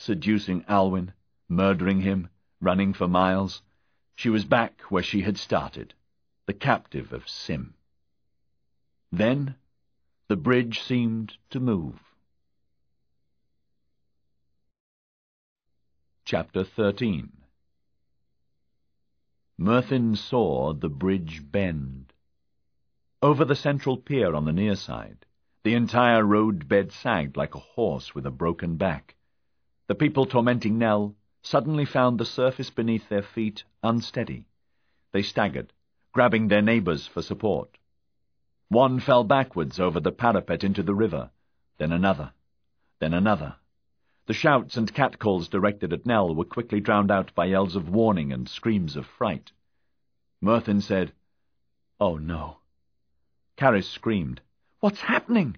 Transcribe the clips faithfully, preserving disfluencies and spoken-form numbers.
seducing Alwyn, murdering him, running for miles. She was back where she had started, the captive of Sim. Then the bridge seemed to move. Chapter thirteen. Murthin saw the bridge bend. Over the central pier on the near side, the entire roadbed sagged like a horse with a broken back. The people tormenting Nell suddenly found the surface beneath their feet unsteady. They staggered, grabbing their neighbours for support. One fell backwards over the parapet into the river, then another, then another. The shouts and catcalls directed at Nell were quickly drowned out by yells of warning and screams of fright. Murthin said, "Oh, no." Caris screamed, "What's happening?"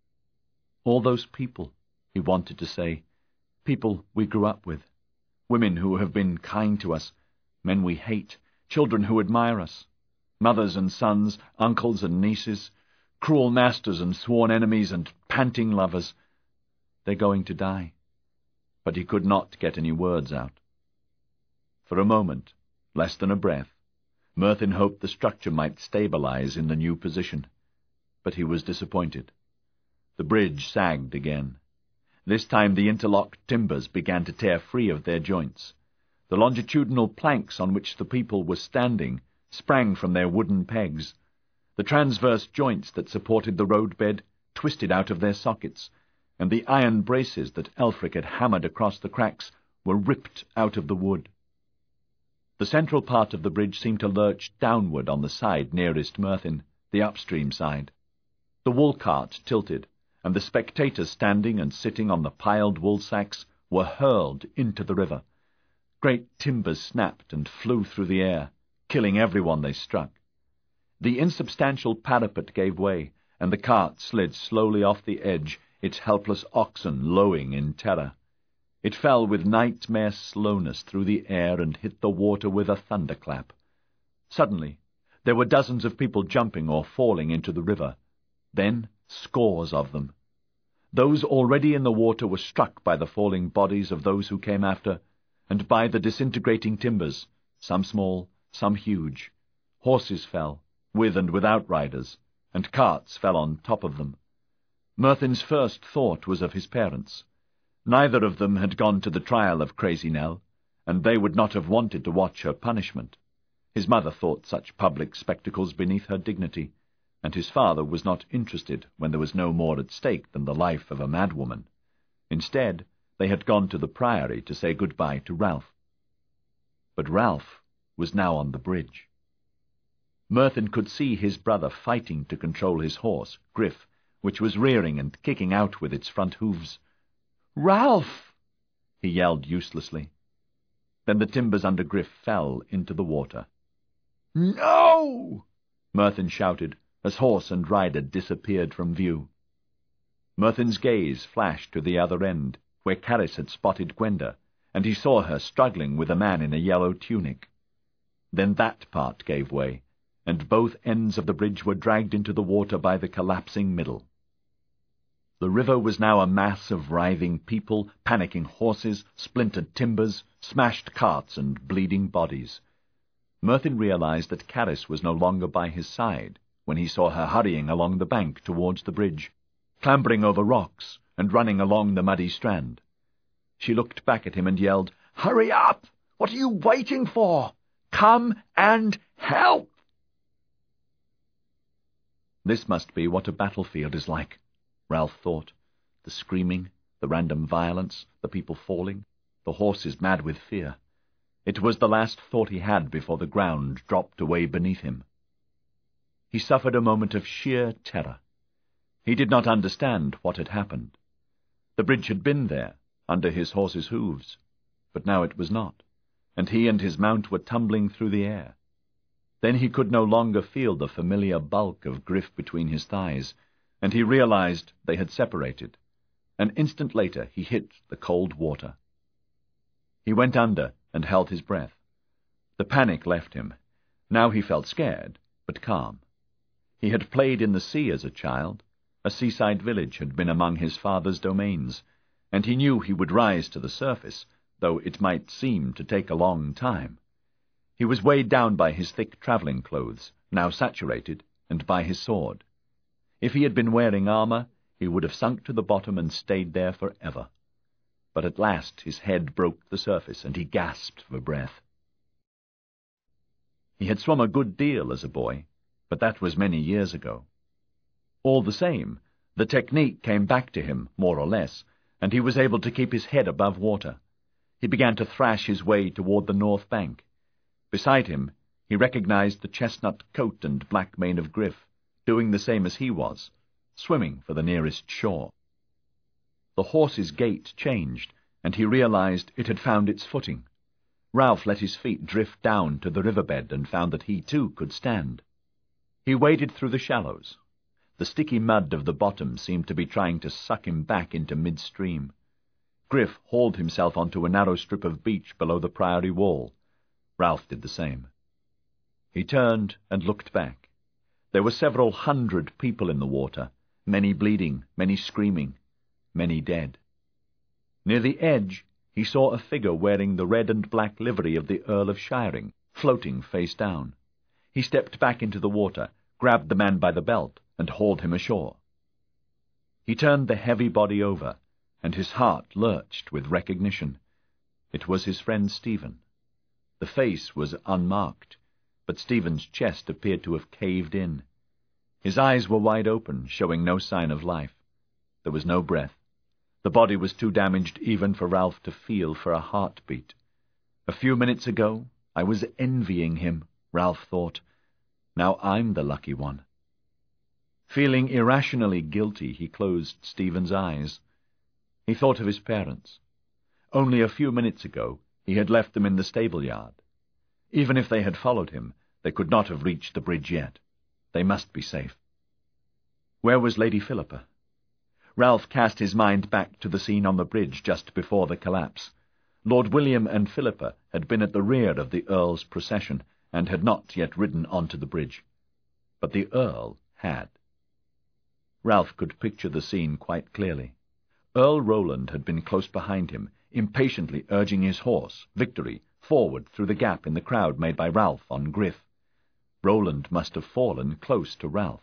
All those people, he wanted to say, people we grew up with, women who have been kind to us, men we hate, children who admire us, mothers and sons, uncles and nieces, cruel masters and sworn enemies and panting lovers. They're going to die. But he could not get any words out. For a moment, less than a breath, Murthin hoped the structure might stabilize in the new position. But he was disappointed. The bridge sagged again. This time the interlocked timbers began to tear free of their joints. The longitudinal planks on which the people were standing sprang from their wooden pegs. The transverse joints that supported the roadbed twisted out of their sockets, and the iron braces that Elfric had hammered across the cracks were ripped out of the wood. The central part of the bridge seemed to lurch downward on the side nearest Murthin, the upstream side. The wool cart tilted, and the spectators standing and sitting on the piled wool sacks were hurled into the river. Great timbers snapped and flew through the air, killing everyone they struck. The insubstantial parapet gave way, and the cart slid slowly off the edge, its helpless oxen lowing in terror. It fell with nightmare slowness through the air and hit the water with a thunderclap. Suddenly, there were dozens of people jumping or falling into the river. Then scores of them. Those already in the water were struck by the falling bodies of those who came after, and by the disintegrating timbers, some small, some huge. Horses fell, with and without riders, and carts fell on top of them. Murthin's first thought was of his parents. Neither of them had gone to the trial of Crazy Nell, and they would not have wanted to watch her punishment. His mother thought such public spectacles beneath her dignity, and his father was not interested when there was no more at stake than the life of a madwoman. Instead, they had gone to the priory to say goodbye to Ralph. But Ralph was now on the bridge. Murthin could see his brother fighting to control his horse, Griff, which was rearing and kicking out with its front hooves. "Ralph!" he yelled uselessly. Then the timbers under Griff fell into the water. "No!" Murthin shouted, as horse and rider disappeared from view. Murthin's gaze flashed to the other end, where Caris had spotted Gwenda, and he saw her struggling with a man in a yellow tunic. Then that part gave way, and both ends of the bridge were dragged into the water by the collapsing middle. The river was now a mass of writhing people, panicking horses, splintered timbers, smashed carts, and bleeding bodies. Murthin realized that Caris was no longer by his side when he saw her hurrying along the bank towards the bridge, clambering over rocks and running along the muddy strand. She looked back at him and yelled, "Hurry up! What are you waiting for? Come and help!" This must be what a battlefield is like, Ralph thought. The screaming, the random violence, the people falling, the horses mad with fear. It was the last thought he had before the ground dropped away beneath him. He suffered a moment of sheer terror. He did not understand what had happened. The bridge had been there, under his horse's hooves, but now it was not, and he and his mount were tumbling through the air. Then he could no longer feel the familiar bulk of Griff between his thighs, and he realized they had separated. An instant later he hit the cold water. He went under and held his breath. The panic left him. Now he felt scared, but calm. He had played in the sea as a child. A seaside village had been among his father's domains, and he knew he would rise to the surface, though it might seem to take a long time. He was weighed down by his thick travelling clothes, now saturated, and by his sword. If he had been wearing armour, he would have sunk to the bottom and stayed there for ever. But at last his head broke the surface, and he gasped for breath. He had swum a good deal as a boy, but that was many years ago. All the same, the technique came back to him, more or less, and he was able to keep his head above water. He began to thrash his way toward the north bank. Beside him, he recognized the chestnut coat and black mane of Griff, doing the same as he was, swimming for the nearest shore. The horse's gait changed, and he realized it had found its footing. Ralph let his feet drift down to the riverbed and found that he too could stand. He waded through the shallows. The sticky mud of the bottom seemed to be trying to suck him back into midstream. Griff hauled himself onto a narrow strip of beach below the priory wall. Ralph did the same. He turned and looked back. There were several hundred people in the water, many bleeding, many screaming, many dead. Near the edge, he saw a figure wearing the red and black livery of the Earl of Shiring, floating face down. He stepped back into the water, grabbed the man by the belt, and hauled him ashore. He turned the heavy body over, and his heart lurched with recognition. It was his friend Stephen. The face was unmarked, but Stephen's chest appeared to have caved in. His eyes were wide open, showing no sign of life. There was no breath. The body was too damaged even for Ralph to feel for a heartbeat. A few minutes ago, I was envying him, Ralph thought. Now I'm the lucky one. Feeling irrationally guilty, he closed Stephen's eyes. He thought of his parents. Only a few minutes ago, he had left them in the stable-yard. Even if they had followed him, they could not have reached the bridge yet. They must be safe. Where was Lady Philippa? Ralph cast his mind back to the scene on the bridge just before the collapse. Lord William and Philippa had been at the rear of the Earl's procession, and had not yet ridden onto the bridge. But the Earl had. Ralph could picture the scene quite clearly. Earl Roland had been close behind him, impatiently urging his horse, Victory, forward through the gap in the crowd made by Ralph on Griff. Roland must have fallen close to Ralph.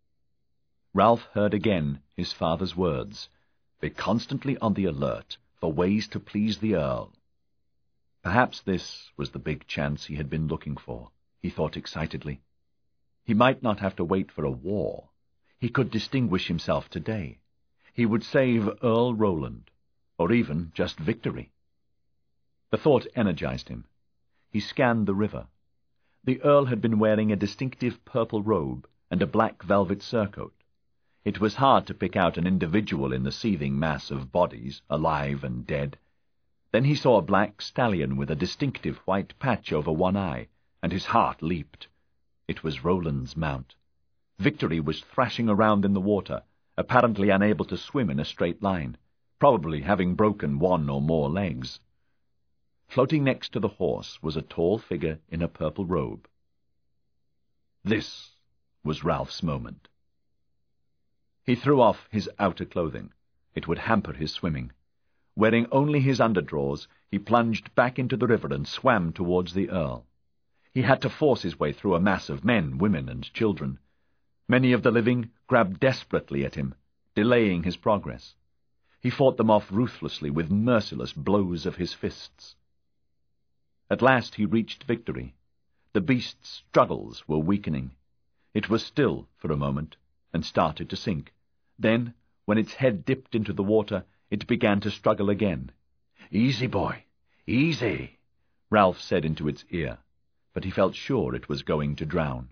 Ralph heard again his father's words, "Be constantly on the alert for ways to please the Earl." Perhaps this was the big chance he had been looking for, he thought excitedly. He might not have to wait for a war. He could distinguish himself today. He would save Earl Roland, or even just Victory. The thought energized him. He scanned the river. The Earl had been wearing a distinctive purple robe and a black velvet surcoat. It was hard to pick out an individual in the seething mass of bodies, alive and dead. Then he saw a black stallion with a distinctive white patch over one eye, and his heart leaped. It was Roland's mount. Victory was thrashing around in the water, apparently unable to swim in a straight line, probably having broken one or more legs. Floating next to the horse was a tall figure in a purple robe. This was Ralph's moment. He threw off his outer clothing. It would hamper his swimming. Wearing only his underdrawers, he plunged back into the river and swam towards the Earl. He had to force his way through a mass of men, women, and children. Many of the living grabbed desperately at him, delaying his progress. He fought them off ruthlessly with merciless blows of his fists. At last he reached Victory. The beast's struggles were weakening. It was still for a moment, and started to sink. Then, when its head dipped into the water, it began to struggle again. "Easy, boy, easy," Ralph said into its ear, but he felt sure it was going to drown.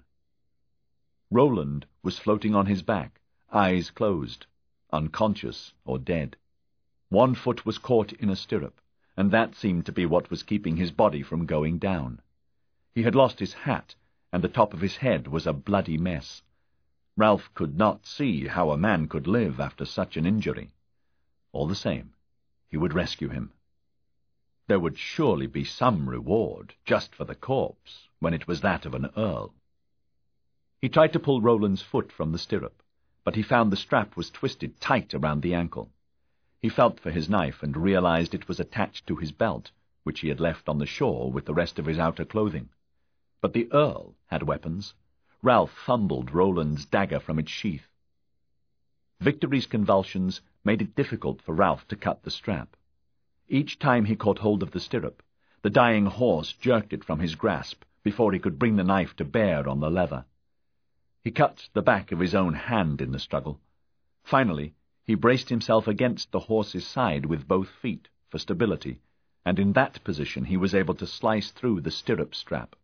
Roland was floating on his back, eyes closed, unconscious or dead. One foot was caught in a stirrup, and that seemed to be what was keeping his body from going down. He had lost his hat, and the top of his head was a bloody mess. Ralph could not see how a man could live after such an injury. All the same, he would rescue him. There would surely be some reward, just for the corpse, when it was that of an earl. He tried to pull Roland's foot from the stirrup, but he found the strap was twisted tight around the ankle. He felt for his knife and realized it was attached to his belt, which he had left on the shore with the rest of his outer clothing. But the Earl had weapons. Ralph fumbled Roland's dagger from its sheath. Victory's convulsions made it difficult for Ralph to cut the strap. Each time he caught hold of the stirrup, the dying horse jerked it from his grasp before he could bring the knife to bear on the leather. He cut the back of his own hand in the struggle. Finally, he braced himself against the horse's side with both feet for stability, and in that position he was able to slice through the stirrup strap.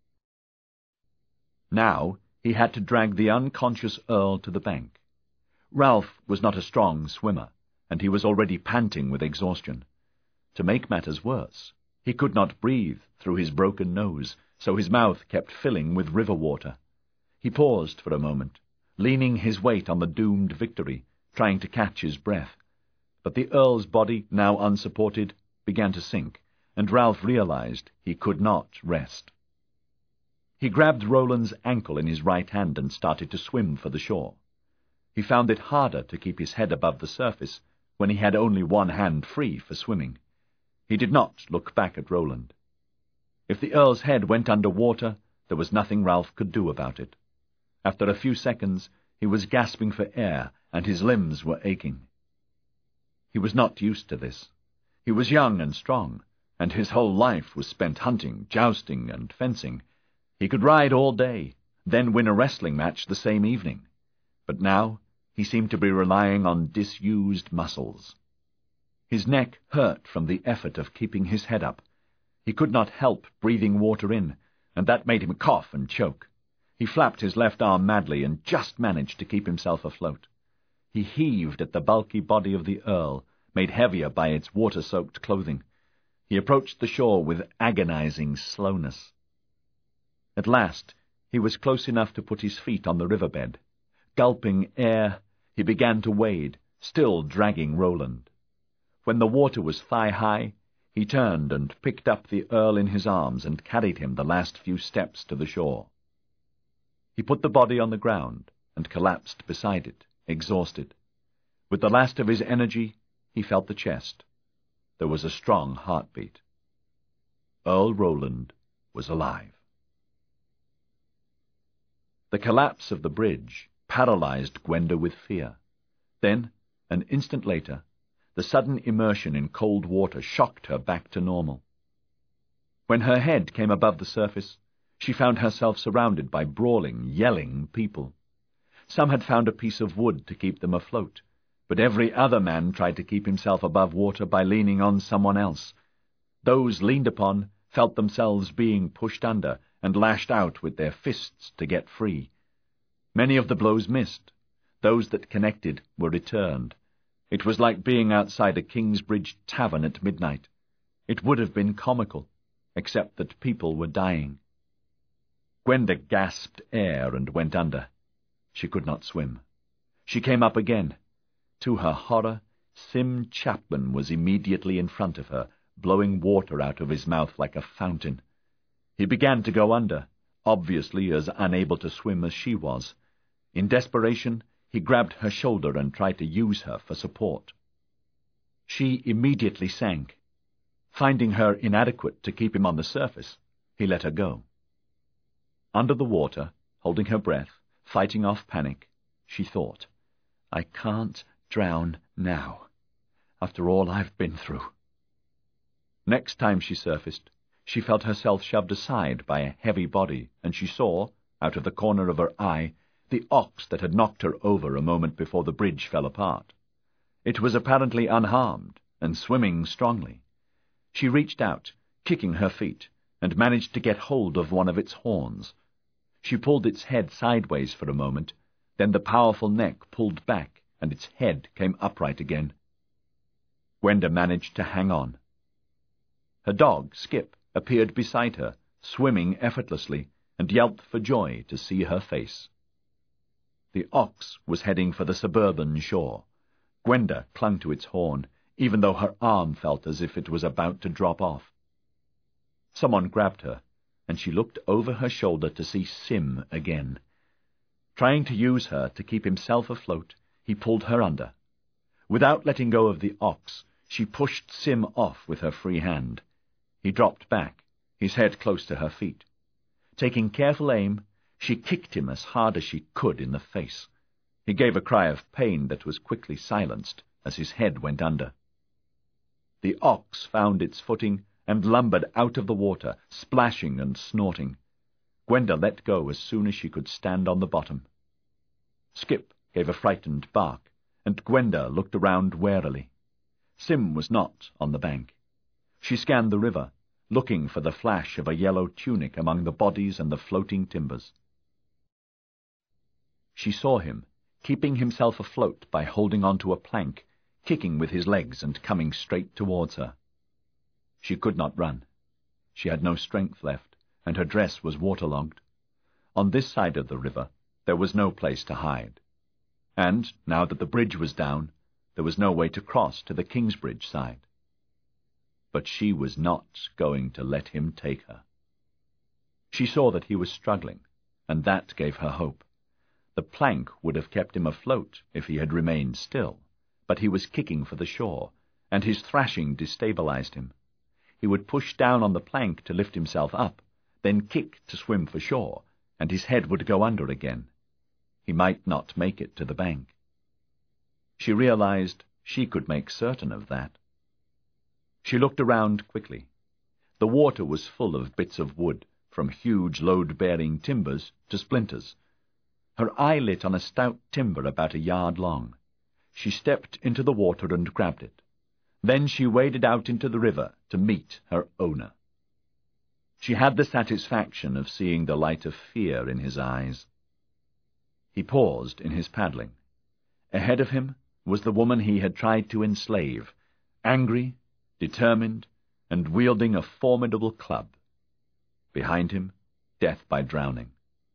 Now he had to drag the unconscious Earl to the bank. Ralph was not a strong swimmer, and he was already panting with exhaustion. To make matters worse, he could not breathe through his broken nose, so his mouth kept filling with river water. He paused for a moment, leaning his weight on the doomed Victory, trying to catch his breath. But the Earl's body, now unsupported, began to sink, and Ralph realized he could not rest. He grabbed Roland's ankle in his right hand and started to swim for the shore. He found it harder to keep his head above the surface when he had only one hand free for swimming. He did not look back at Roland. If the Earl's head went under water, there was nothing Ralph could do about it. After a few seconds, he was gasping for air, and his limbs were aching. He was not used to this. He was young and strong, and his whole life was spent hunting, jousting, and fencing. He could ride all day, then win a wrestling match the same evening. But now he seemed to be relying on disused muscles. His neck hurt from the effort of keeping his head up. He could not help breathing water in, and that made him cough and choke. He flapped his left arm madly and just managed to keep himself afloat. He heaved at the bulky body of the Earl, made heavier by its water-soaked clothing. He approached the shore with agonizing slowness. At last, he was close enough to put his feet on the riverbed. Gulping air, he began to wade, still dragging Roland. When the water was thigh-high, he turned and picked up the Earl in his arms and carried him the last few steps to the shore. He put the body on the ground and collapsed beside it, exhausted. With the last of his energy, he felt the chest. There was a strong heartbeat. Earl Roland was alive. The collapse of the bridge paralyzed Gwenda with fear. Then, an instant later, the sudden immersion in cold water shocked her back to normal. When her head came above the surface, she found herself surrounded by brawling, yelling people. Some had found a piece of wood to keep them afloat, but every other man tried to keep himself above water by leaning on someone else. Those leaned upon felt themselves being pushed under and lashed out with their fists to get free. Many of the blows missed. Those that connected were returned. It was like being outside a Kingsbridge tavern at midnight. It would have been comical, except that people were dying. Gwenda gasped air and went under. She could not swim. She came up again. To her horror, Sim Chapman was immediately in front of her, blowing water out of his mouth like a fountain. He began to go under, obviously as unable to swim as she was. In desperation, he grabbed her shoulder and tried to use her for support. She immediately sank. Finding her inadequate to keep him on the surface, he let her go. Under the water, holding her breath, fighting off panic, she thought, "I can't drown now, after all I've been through." Next time she surfaced, she felt herself shoved aside by a heavy body, and she saw, out of the corner of her eye, the ox that had knocked her over a moment before the bridge fell apart. It was apparently unharmed and swimming strongly. She reached out, kicking her feet, and managed to get hold of one of its horns. She pulled its head sideways for a moment, then the powerful neck pulled back, and its head came upright again. Gwenda managed to hang on. Her dog, Skip, appeared beside her, swimming effortlessly, and yelped for joy to see her face. The ox was heading for the suburban shore. Gwenda clung to its horn, even though her arm felt as if it was about to drop off. Someone grabbed her, and she looked over her shoulder to see Sim again. Trying to use her to keep himself afloat, he pulled her under. Without letting go of the ox, she pushed Sim off with her free hand. He dropped back, his head close to her feet. Taking careful aim, she kicked him as hard as she could in the face. He gave a cry of pain that was quickly silenced as his head went under. The ox found its footing and lumbered out of the water, splashing and snorting. Gwenda let go as soon as she could stand on the bottom. Skip gave a frightened bark, and Gwenda looked around warily. Sim was not on the bank. She scanned the river, looking for the flash of a yellow tunic among the bodies and the floating timbers. She saw him, keeping himself afloat by holding onto a plank, kicking with his legs and coming straight towards her. She could not run. She had no strength left, and her dress was waterlogged. On this side of the river there was no place to hide. And, now that the bridge was down, there was no way to cross to the Kingsbridge side. But she was not going to let him take her. She saw that he was struggling, and that gave her hope. The plank would have kept him afloat if he had remained still, but he was kicking for the shore, and his thrashing destabilized him. He would push down on the plank to lift himself up, then kick to swim for shore, and his head would go under again. He might not make it to the bank. She realized she could make certain of that. She looked around quickly. The water was full of bits of wood, from huge load-bearing timbers to splinters. Her eye lit on a stout timber about a yard long. She stepped into the water and grabbed it. Then she waded out into the river to meet her owner. She had the satisfaction of seeing the light of fear in his eyes. He paused in his paddling. Ahead of him was the woman he had tried to enslave, angry, determined, and wielding a formidable club. Behind him, death by drowning.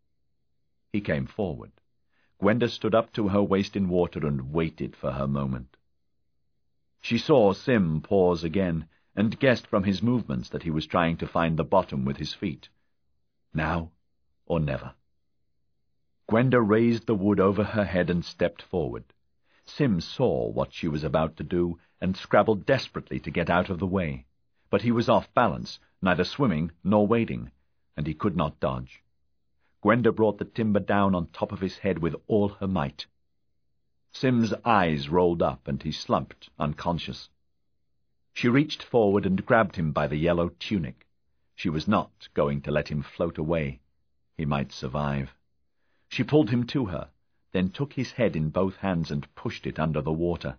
He came forward. Gwenda stood up to her waist in water and waited for her moment. She saw Sim pause again, and guessed from his movements that he was trying to find the bottom with his feet. Now or never. Gwenda raised the wood over her head and stepped forward. Sim saw what she was about to do and scrabbled desperately to get out of the way. But he was off balance, neither swimming nor wading, and he could not dodge. Gwenda brought the timber down on top of his head with all her might. Sim's eyes rolled up, and he slumped, unconscious. She reached forward and grabbed him by the yellow tunic. She was not going to let him float away. He might survive. She pulled him to her, then took his head in both hands and pushed it under the water.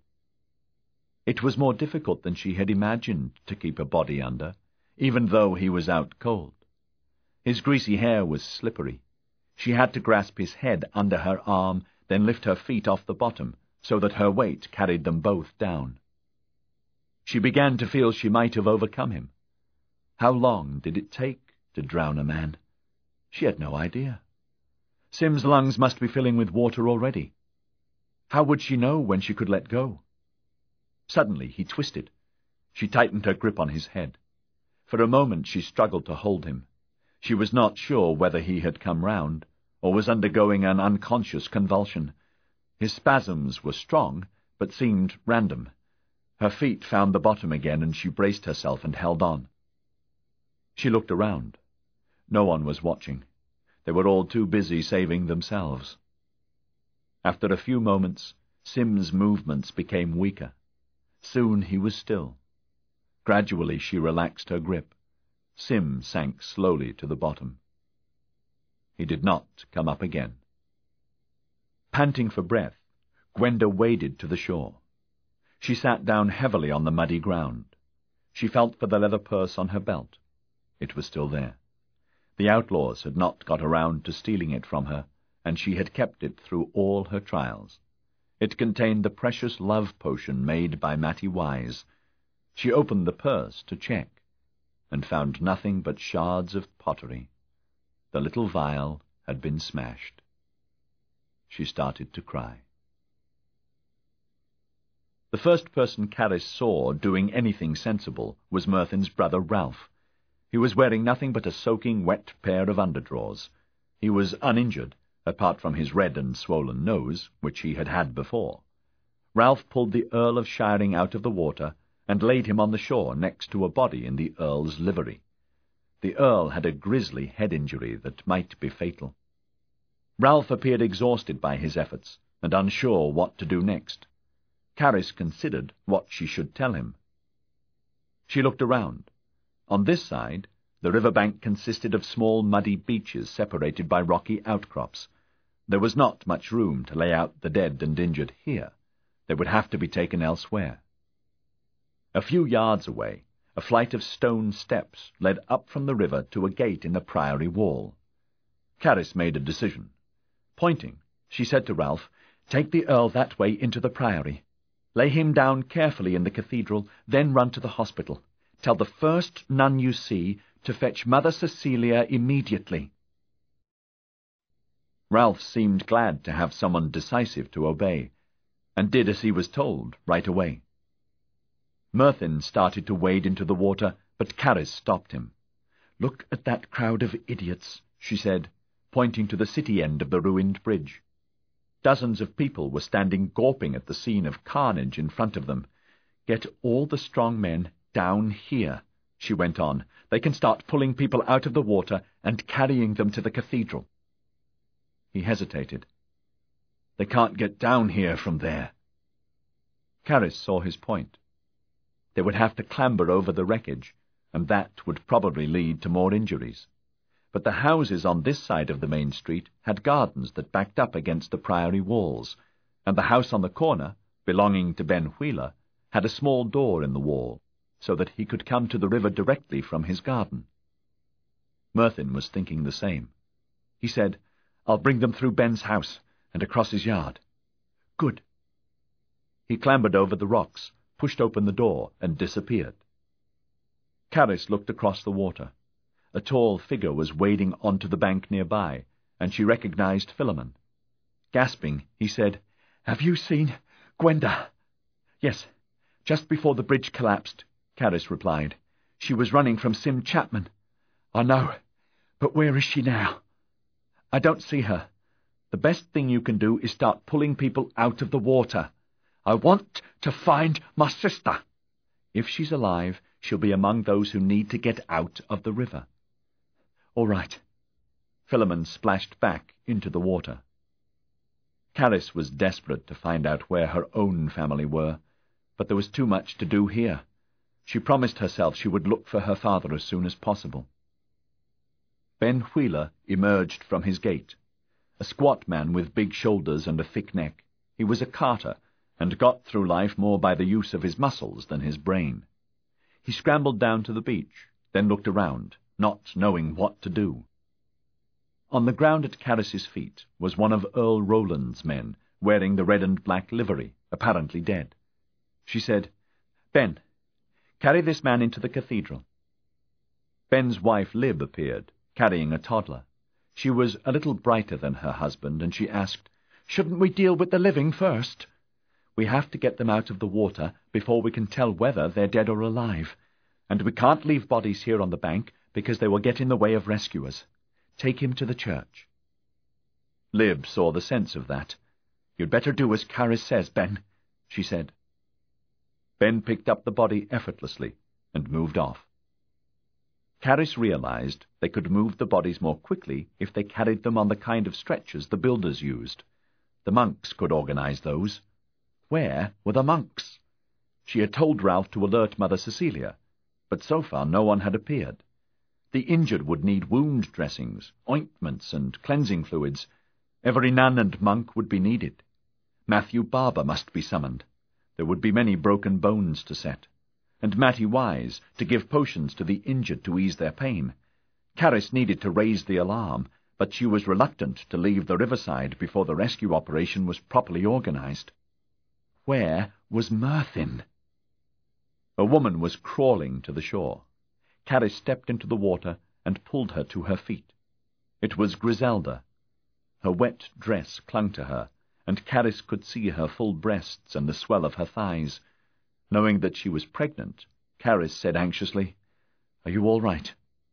It was more difficult than she had imagined to keep a body under, even though he was out cold. His greasy hair was slippery. She had to grasp his head under her arm, then lift her feet off the bottom, so that her weight carried them both down. She began to feel she might have overcome him. How long did it take to drown a man? She had no idea. Sim's lungs must be filling with water already. How would she know when she could let go? Suddenly he twisted. She tightened her grip on his head. For a moment she struggled to hold him. She was not sure whether he had come round, or was undergoing an unconscious convulsion. His spasms were strong, but seemed random. Her feet found the bottom again, and she braced herself and held on. She looked around. No one was watching. They were all too busy saving themselves. After a few moments, Sim's movements became weaker. Soon he was still. Gradually she relaxed her grip. Sim sank slowly to the bottom. He did not come up again. Panting for breath, Gwenda waded to the shore. She sat down heavily on the muddy ground. She felt for the leather purse on her belt. It was still there. The outlaws had not got around to stealing it from her, and she had kept it through all her trials. It contained the precious love potion made by Matty Wise. She opened the purse to check, and found nothing but shards of pottery. The little vial had been smashed. She started to cry. The first person Caris saw doing anything sensible was Merthin's brother Ralph. He was wearing nothing but a soaking wet pair of underdrawers. He was uninjured, apart from his red and swollen nose, which he had had before. Ralph pulled the Earl of Shiring out of the water and laid him on the shore next to a body in the Earl's livery. The Earl had a grisly head injury that might be fatal. Ralph appeared exhausted by his efforts and unsure what to do next. Caris considered what she should tell him. She looked around. On this side, the river bank consisted of small muddy beaches separated by rocky outcrops. There was not much room to lay out the dead and injured here. They would have to be taken elsewhere. A few yards away, a flight of stone steps led up from the river to a gate in the priory wall. Caris made a decision. Pointing, she said to Ralph, "Take the Earl that way into the priory. Lay him down carefully in the cathedral, then run to the hospital. Tell the first nun you see to fetch Mother Cecilia immediately." Ralph seemed glad to have someone decisive to obey, and did as he was told right away. Merthin started to wade into the water, but Caris stopped him. "Look at that crowd of idiots," she said, pointing to the city end of the ruined bridge. Dozens of people were standing gawping at the scene of carnage in front of them. "Get all the strong men down here," she went on. "They can start pulling people out of the water and carrying them to the cathedral." He hesitated. "They can't get down here from there." Caris saw his point. They would have to clamber over the wreckage, and that would probably lead to more injuries. But the houses on this side of the main street had gardens that backed up against the priory walls, and the house on the corner, belonging to Ben Wheeler, had a small door in the wall, so that he could come to the river directly from his garden. Merthin was thinking the same. He said, "I'll bring them through Ben's house and across his yard." "Good." He clambered over the rocks, pushed open the door, and disappeared. Caris looked across the water. A tall figure was wading onto the bank nearby, and she recognized Philemon. Gasping, he said, "Have you seen Gwenda?" "Yes, just before the bridge collapsed," Caris replied. "She was running from Sim Chapman." "I know, but where is she now?" "I don't see her. The best thing you can do is start pulling people out of the water. I want to find my sister. If she's alive, she'll be among those who need to get out of the river." "All right." Philemon splashed back into the water. Caris was desperate to find out where her own family were, but there was too much to do here. She promised herself she would look for her father as soon as possible. Ben Wheeler emerged from his gate, a squat man with big shoulders and a thick neck. He was a carter, and got through life more by the use of his muscles than his brain. He scrambled down to the beach, then looked around, not knowing what to do. On the ground at Caris's feet was one of Earl Roland's men, wearing the red and black livery, apparently dead. She said, "Ben, carry this man into the cathedral." Ben's wife Lib appeared, carrying a toddler. She was a little brighter than her husband, and she asked, "Shouldn't we deal with the living first?" "We have to get them out of the water before we can tell whether they're dead or alive. And we can't leave bodies here on the bank because they will get in the way of rescuers. Take him to the church." Lib saw the sense of that. "You'd better do as Caris says, Ben," she said. Ben picked up the body effortlessly and moved off. Caris realized they could move the bodies more quickly if they carried them on the kind of stretchers the builders used. The monks could organize those. Where were the monks? She had told Ralph to alert Mother Cecilia, but so far no one had appeared. The injured would need wound dressings, ointments, and cleansing fluids. Every nun and monk would be needed. Matthew Barber must be summoned. There would be many broken bones to set. And Matty Wise to give potions to the injured to ease their pain. Caris needed to raise the alarm, but she was reluctant to leave the riverside before the rescue operation was properly organized. Where was Merthin? A woman was crawling to the shore. Caris stepped into the water and pulled her to her feet. It was Griselda. Her wet dress clung to her, and Caris could see her full breasts and the swell of her thighs. Knowing that she was pregnant, Caris said anxiously, "Are you all right?"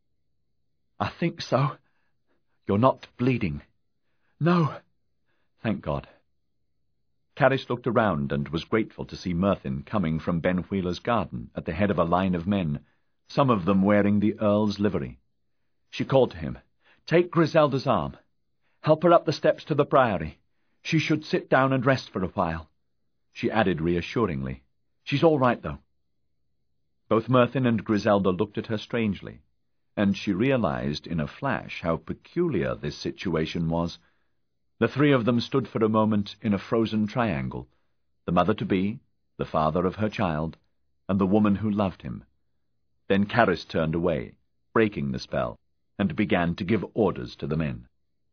"I think so." "You're not bleeding?" "No." "Thank God." Caris looked around and was grateful to see Merthin coming from Ben Wheeler's garden at the head of a line of men, some of them wearing the Earl's livery. She called to him, "Take Griselda's arm. Help her up the steps to the priory. She should sit down and rest for a while." She added reassuringly, "She's all right, though." Both Merthin and Griselda looked at her strangely, and she realized in a flash how peculiar this situation was. The three of them stood for a moment in a frozen triangle, the mother-to-be, the father of her child, and the woman who loved him. Then Caris turned away, breaking the spell, and began to give orders to the men.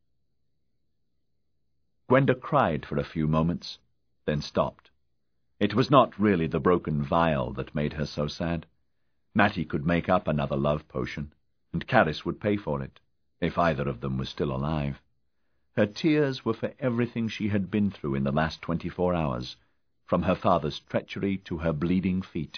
Gwenda cried for a few moments, then stopped. It was not really the broken vial that made her so sad. Mattie could make up another love potion, and Caris would pay for it, if either of them was still alive. Her tears were for everything she had been through in the last twenty-four hours, from her father's treachery to her bleeding feet.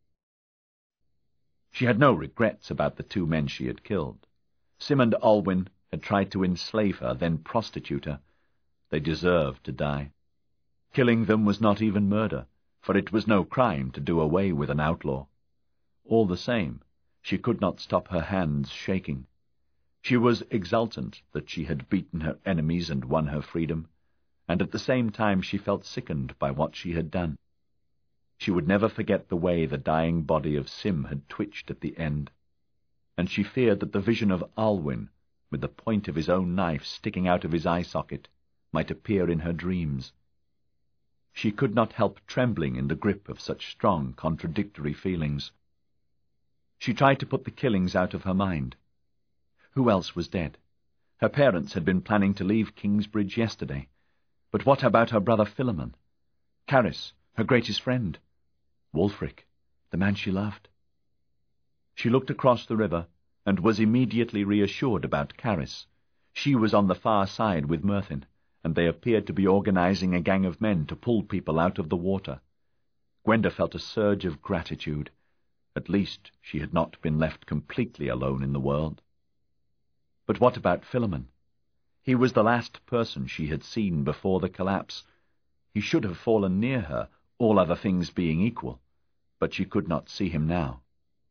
She had no regrets about the two men she had killed. Sim and Alwyn had tried to enslave her, then prostitute her. They deserved to die. Killing them was not even murder, for it was no crime to do away with an outlaw. All the same, she could not stop her hands shaking. She was exultant that she had beaten her enemies and won her freedom, and at the same time she felt sickened by what she had done. She would never forget the way the dying body of Sim had twitched at the end, and she feared that the vision of Alwyn, with the point of his own knife sticking out of his eye socket, might appear in her dreams. She could not help trembling in the grip of such strong, contradictory feelings. She tried to put the killings out of her mind. Who else was dead? Her parents had been planning to leave Kingsbridge yesterday. But what about her brother Philemon? Caris, her greatest friend? Wulfric, the man she loved? She looked across the river, and was immediately reassured about Caris. She was on the far side with Merthin, and they appeared to be organizing a gang of men to pull people out of the water. Gwenda felt a surge of gratitude. At least she had not been left completely alone in the world. But what about Philemon? He was the last person she had seen before the collapse. He should have fallen near her, all other things being equal, but she could not see him now.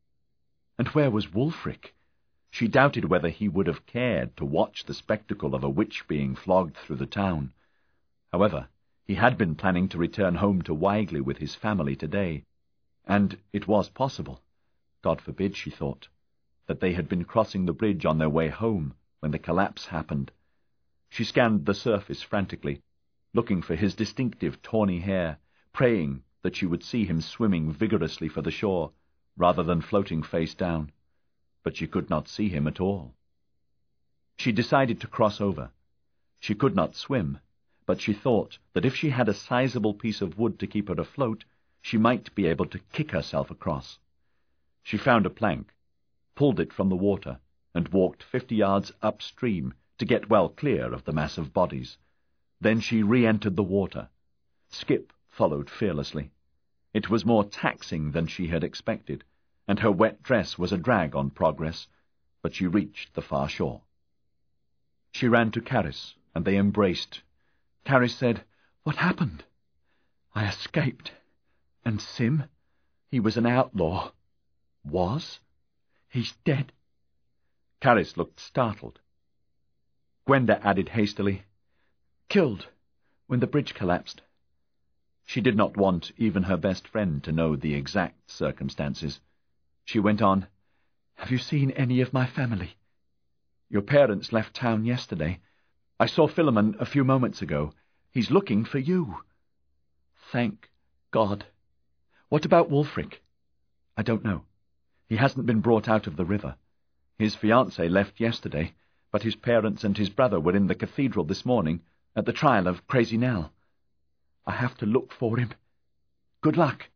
And where was Wulfric? She doubted whether he would have cared to watch the spectacle of a witch being flogged through the town. However, he had been planning to return home to Wigley with his family today, and it was possible, God forbid, she thought, that they had been crossing the bridge on their way home when the collapse happened. She scanned the surface frantically, looking for his distinctive tawny hair, praying that she would see him swimming vigorously for the shore, rather than floating face down. But she could not see him at all. She decided to cross over. She could not swim, but she thought that if she had a sizable piece of wood to keep her afloat, she might be able to kick herself across. She found a plank, pulled it from the water, and walked fifty yards upstream to get well clear of the mass of bodies. Then she re-entered the water. Skip followed fearlessly. It was more taxing than she had expected, and her wet dress was a drag on progress, but she reached the far shore. She ran to Caris, and they embraced. Caris said, "What happened?" "I escaped. And Sim? He was an outlaw." "Was? He's dead." Caris looked startled. Gwenda added hastily, "Killed when the bridge collapsed." She did not want even her best friend to know the exact circumstances. She went on, "Have you seen any of my family? Your parents left town yesterday. I saw Philemon a few moments ago. He's looking for you." "Thank God. What about Wulfric?" "I don't know. He hasn't been brought out of the river. His fiancée left yesterday, but his parents and his brother were in the cathedral this morning at the trial of Crazy Nell. I have to look for him. Good luck."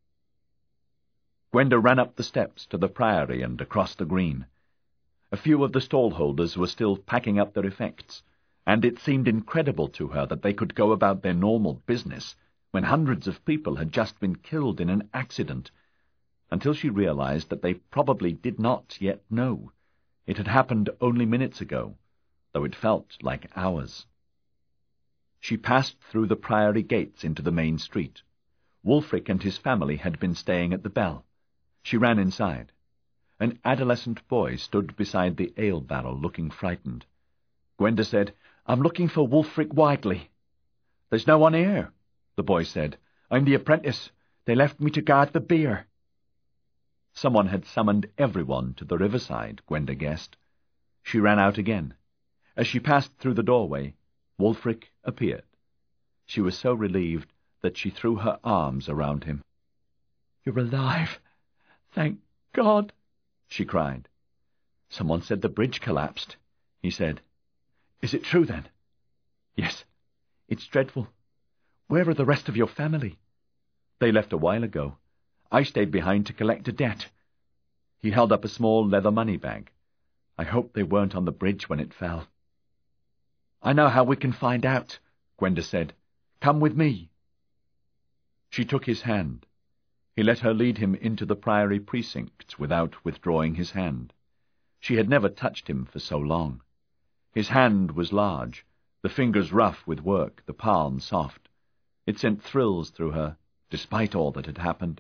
Gwenda ran up the steps to the priory and across the green. A few of the stallholders were still packing up their effects, and it seemed incredible to her that they could go about their normal business when hundreds of people had just been killed in an accident, until she realized that they probably did not yet know. It had happened only minutes ago, though it felt like hours. She passed through the priory gates into the main street. Wulfric and his family had been staying at the Bell. She ran inside. An adolescent boy stood beside the ale barrel, looking frightened. Gwenda said, "I'm looking for Wulfric Wigley." "There's no one here," the boy said. "I'm the apprentice. They left me to guard the beer." Someone had summoned everyone to the riverside, Gwenda guessed. She ran out again. As she passed through the doorway, Wulfric appeared. She was so relieved that she threw her arms around him. "You're alive! Thank God!" she cried. "Someone said the bridge collapsed," he said. "Is it true, then?" "Yes. It's dreadful. Where are the rest of your family?" "They left a while ago. I stayed behind to collect a debt." He held up a small leather money bag. "I hope they weren't on the bridge when it fell." "I know how we can find out," Gwenda said. "Come with me." She took his hand. He let her lead him into the priory precincts without withdrawing his hand. She had never touched him for so long. His hand was large, the fingers rough with work, the palm soft. It sent thrills through her, despite all that had happened.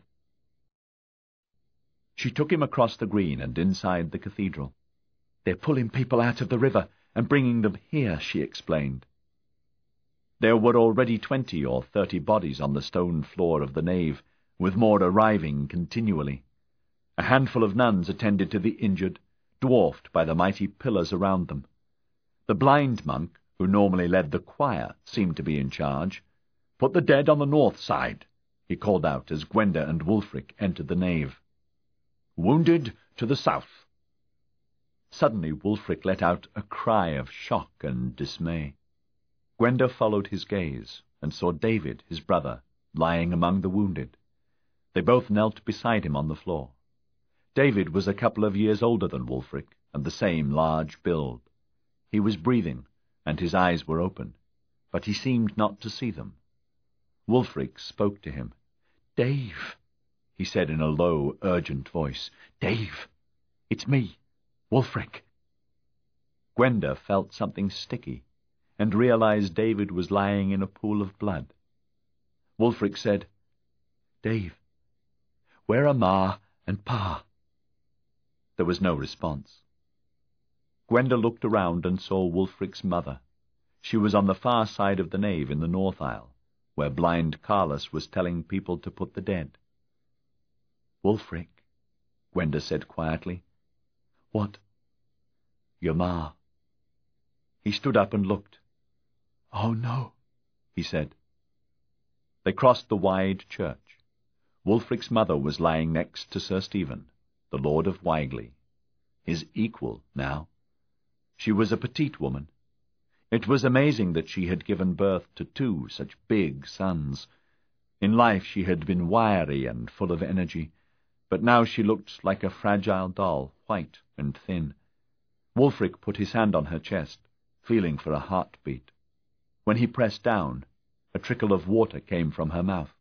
She took him across the green and inside the cathedral. "They're pulling people out of the river and bringing them here," she explained. There were already twenty or thirty bodies on the stone floor of the nave, with more arriving continually. A handful of nuns attended to the injured, dwarfed by the mighty pillars around them. The blind monk, who normally led the choir, seemed to be in charge. "Put the dead on the north side," he called out as Gwenda and Wulfric entered the nave. "Wounded to the south." Suddenly Wulfric let out a cry of shock and dismay. Gwenda followed his gaze and saw David, his brother, lying among the wounded. They both knelt beside him on the floor. David was a couple of years older than Wulfric, and the same large build. He was breathing, and his eyes were open, but he seemed not to see them. Wulfric spoke to him. "Dave," he said in a low, urgent voice. "Dave, it's me, Wulfric." Gwenda felt something sticky, and realized David was lying in a pool of blood. Wulfric said, "Dave, where are Ma and Pa?" There was no response. Gwenda looked around and saw Wulfric's mother. She was on the far side of the nave in the north aisle, where blind Carlos was telling people to put the dead. "Wulfric," Gwenda said quietly. "What?" "Your Ma." He stood up and looked. "Oh, no," he said. They crossed the wide church. Wulfric's mother was lying next to Sir Stephen, the Lord of Wigley, his equal now. She was a petite woman. It was amazing that she had given birth to two such big sons. In life she had been wiry and full of energy, but now she looked like a fragile doll, white and thin. Wulfric put his hand on her chest, feeling for a heartbeat. When he pressed down, a trickle of water came from her mouth.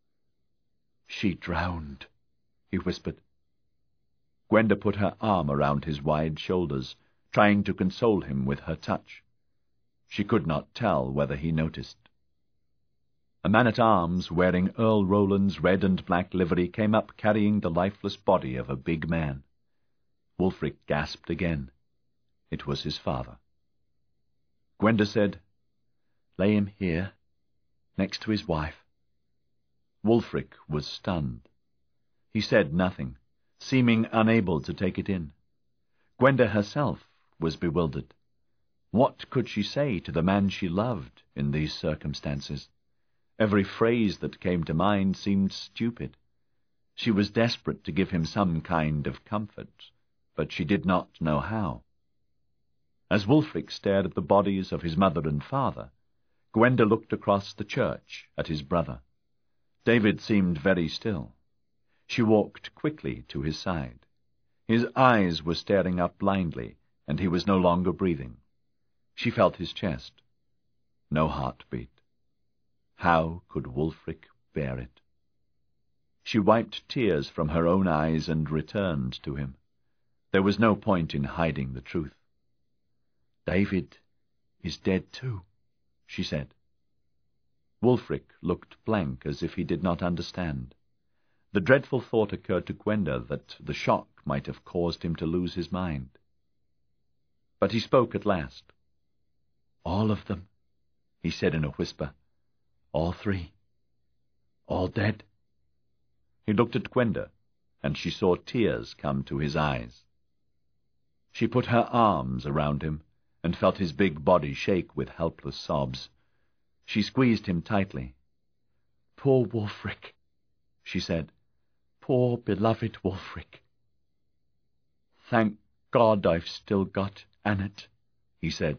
"She drowned," he whispered. Gwenda put her arm around his wide shoulders, trying to console him with her touch. She could not tell whether he noticed. A man-at-arms wearing Earl Roland's red and black livery came up carrying the lifeless body of a big man. Wulfric gasped again. It was his father. Gwenda said, "Lay him here, next to his wife." Wulfric was stunned. He said nothing, seeming unable to take it in. Gwenda herself was bewildered. What could she say to the man she loved in these circumstances? Every phrase that came to mind seemed stupid. She was desperate to give him some kind of comfort, but she did not know how. As Wulfric stared at the bodies of his mother and father, Gwenda looked across the church at his brother. David seemed very still. She walked quickly to his side. His eyes were staring up blindly, and he was no longer breathing. She felt his chest. No heartbeat. How could Wulfric bear it? She wiped tears from her own eyes and returned to him. There was no point in hiding the truth. "David is dead too," she said. Wulfric looked blank, as if he did not understand. The dreadful thought occurred to Gwenda that the shock might have caused him to lose his mind. But he spoke at last. "All of them," he said in a whisper. "All three. All dead." He looked at Gwenda, and she saw tears come to his eyes. She put her arms around him and felt his big body shake with helpless sobs. She squeezed him tightly. "Poor Wulfric," she said. "Poor beloved Wulfric." "Thank God I've still got Annet," he said.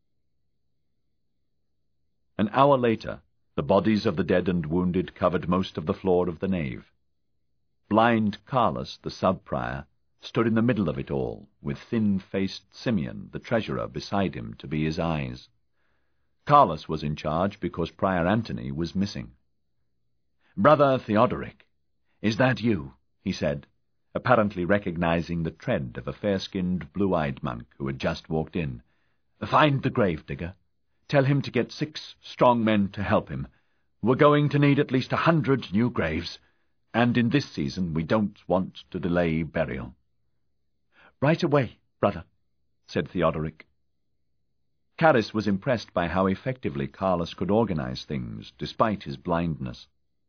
An hour later, the bodies of the dead and wounded covered most of the floor of the nave. Blind Carlos, the sub-prior, stood in the middle of it all, with thin-faced Simeon, the treasurer, beside him to be his eyes. Carlos was in charge because Prior Antony was missing. "Brother Theodoric, is that you?" he said, apparently recognizing the tread of a fair-skinned, blue-eyed monk who had just walked in. "Find the grave-digger. Tell him to get six strong men to help him. We're going to need at least a hundred new graves, and in this season we don't want to delay burial." "Right away, brother," said Theodoric. Caris was impressed by how effectively Carlos could organize things, despite his blindness.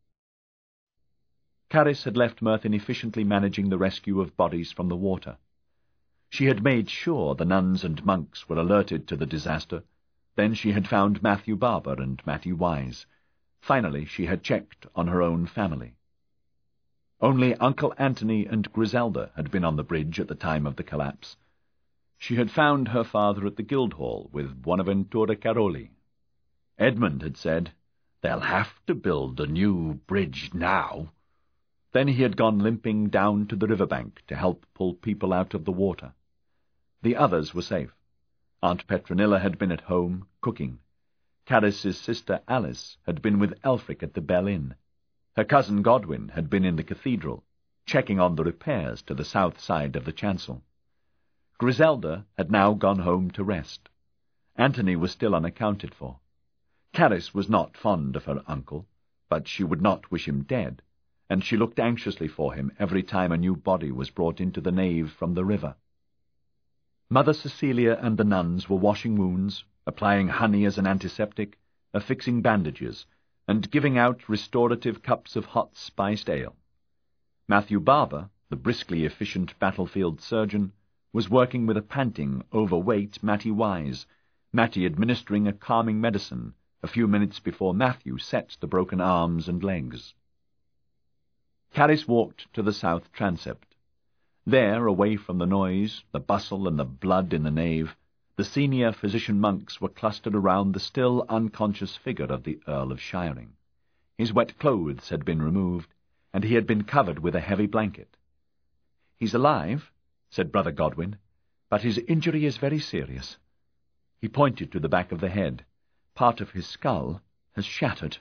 Caris had left Merthin efficiently managing the rescue of bodies from the water. She had made sure the nuns and monks were alerted to the disaster. Then she had found Matthew Barber and Matty Wise. Finally, she had checked on her own family. Only Uncle Antony and Griselda had been on the bridge at the time of the collapse. She had found her father at the Guildhall with Buonaventura Caroli. Edmund had said, "They'll have to build a new bridge now." Then he had gone limping down to the riverbank to help pull people out of the water. The others were safe. Aunt Petronilla had been at home, cooking. Caris's sister Alice had been with Elfric at the Bell Inn. Her cousin Godwin had been in the cathedral, checking on the repairs to the south side of the chancel. Griselda had now gone home to rest. Antony was still unaccounted for. Caris was not fond of her uncle, but she would not wish him dead, and she looked anxiously for him every time a new body was brought into the nave from the river. Mother Cecilia and the nuns were washing wounds, applying honey as an antiseptic, affixing bandages, and giving out restorative cups of hot spiced ale. Matthew Barber, the briskly efficient battlefield surgeon, was working with a panting, overweight Matty Wise, Matty administering a calming medicine a few minutes before Matthew set the broken arms and legs. Caris walked to the south transept. There, away from the noise, the bustle, and the blood in the nave, the senior physician-monks were clustered around the still unconscious figure of the Earl of Shiring. His wet clothes had been removed, and he had been covered with a heavy blanket. "He's alive," said Brother Godwin, "but his injury is very serious." He pointed to the back of the head. Part of his skull has shattered.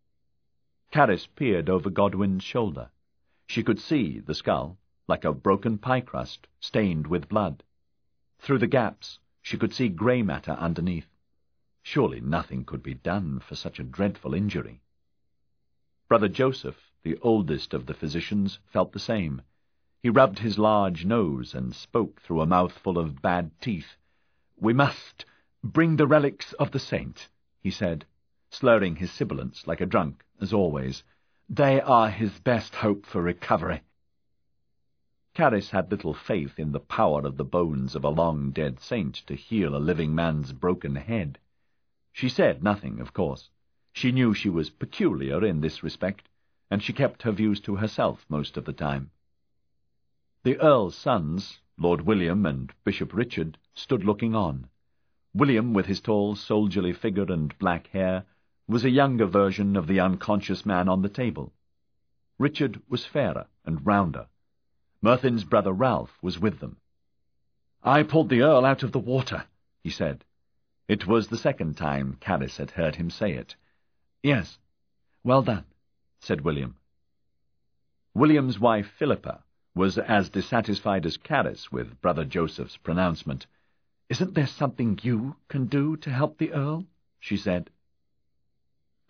Caris peered over Godwin's shoulder. She could see the skull, like a broken pie crust, stained with blood. Through the gaps, she could see grey matter underneath. Surely nothing could be done for such a dreadful injury. Brother Joseph, the oldest of the physicians, felt the same. He rubbed his large nose and spoke through a mouthful of bad teeth. "We must bring the relics of the saint," he said, slurring his sibilants like a drunk, as always. "They are his best hope for recovery." Caris had little faith in the power of the bones of a long-dead saint to heal a living man's broken head. She said nothing, of course. She knew she was peculiar in this respect, and she kept her views to herself most of the time. The Earl's sons, Lord William and Bishop Richard, stood looking on. William, with his tall, soldierly figure and black hair, was a younger version of the unconscious man on the table. Richard was fairer and rounder. Merthin's brother Ralph was with them. "I pulled the Earl out of the water," he said. It was the second time Caris had heard him say it. "Yes, well done," said William. William's wife, Philippa, was as dissatisfied as Caris with Brother Joseph's pronouncement. "Isn't there something you can do to help the Earl?" she said.